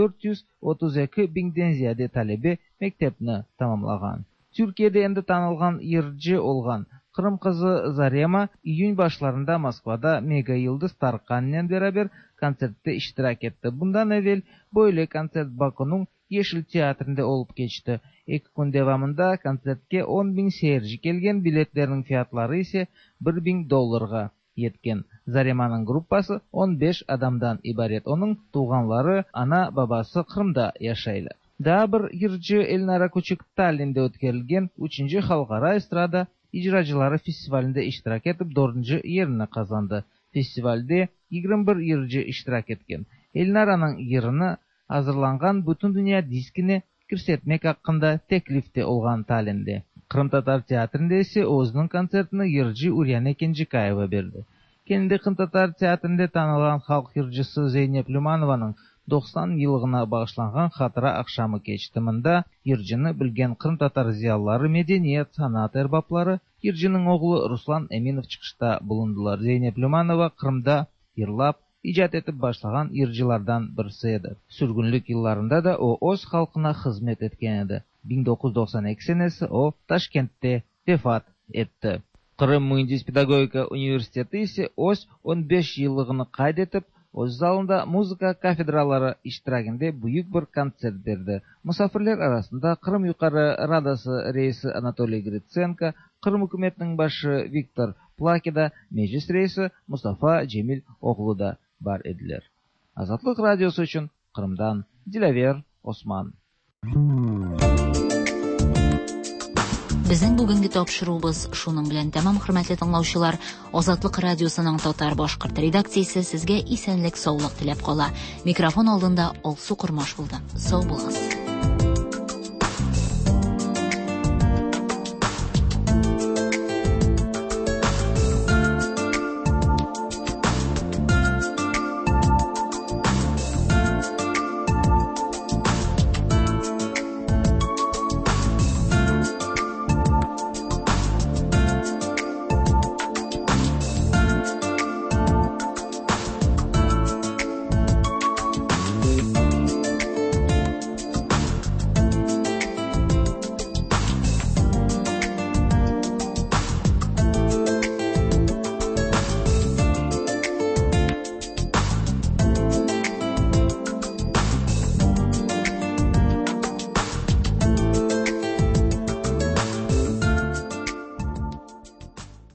[SPEAKER 14] 432 binden ziyade talebe mektepni tamamlagan. Türkiye'de endi tanılgan yırcı olgan Kırım kızı Zarema iyun başlarında Moskvada Mega Yıldız Tarkan'la beraber konsertte iştirak etti. Bundan evvel böyle konsert Baku'nun Yeşil Teatrında olup geçti. 2 gün devamında konsertke 10.000 seyirci kelgen, biletlerin fiyatları ise $1000 yetken. Zarema'nın gruppası 15 adamdan ibaret. Onun tuğanları, ana babası Kırım'da yaşaylar. Daha bir yırcı Elnara Küçük Tallinn'de ötkerilgen 3. Halkara Estrada icracıları festivalinde iştirak etip 4. yerini kazandı. Festivalde 21 yırcı iştirak etken. Elnara'nın yerini hazırlangan bütün dünya diskini kirsetmek hakkında teklifte olgan Tallinn'de. Krım Tatar Teatrında ise Oğuz'un konsertini yırcı Uryana Kenjikayeva verdi. Kendi Krım Tatar Teatrında tanılan halk yırcısı Zeynep Lumanova'nın 90 yılına bağışlangan hatıra akşamı geçti. Mında yırcını bilgen Krım Tatar ziyalları, medeniyet, sanat erbapları, yırcının oğlu Ruslan Eminov çıkışta bulundular. Zeynep Lumanova Kırım'da yırlap, icat etip başlagan yırcılardan birisi edi. Sürgünlük yıllarında da o öz halkına hizmet etken edi. 1992 senesi o Taşkent'te vefat etti. Kırım Mühendis Pedagogika Üniversiteti ise öz 15 yıllığını kaydetip, öz zalında muzika kafedraları iştirakinde büyük bir konser verdi. Musafirler arasında Kırım Yukarı Radası reisi Anatoly Gritsenko, Kırım hükümetinin başı Viktor Plakida, meclis reisi Mustafa Cemil oğlu da bar ediler. Azatlık Radyosu için Kırım'dan Dilaver Osman.
[SPEAKER 2] Безнең бүгенге тапшыруыбыз шуның белән тәмам, хөрмәтле тыңлаучылар. Азатлык радиосының татар-башкорт редакциясе сезгә исәнлек, саулык теләп кала. Микрофон алдында Алсу Курмаш булды. Сау булыгыз.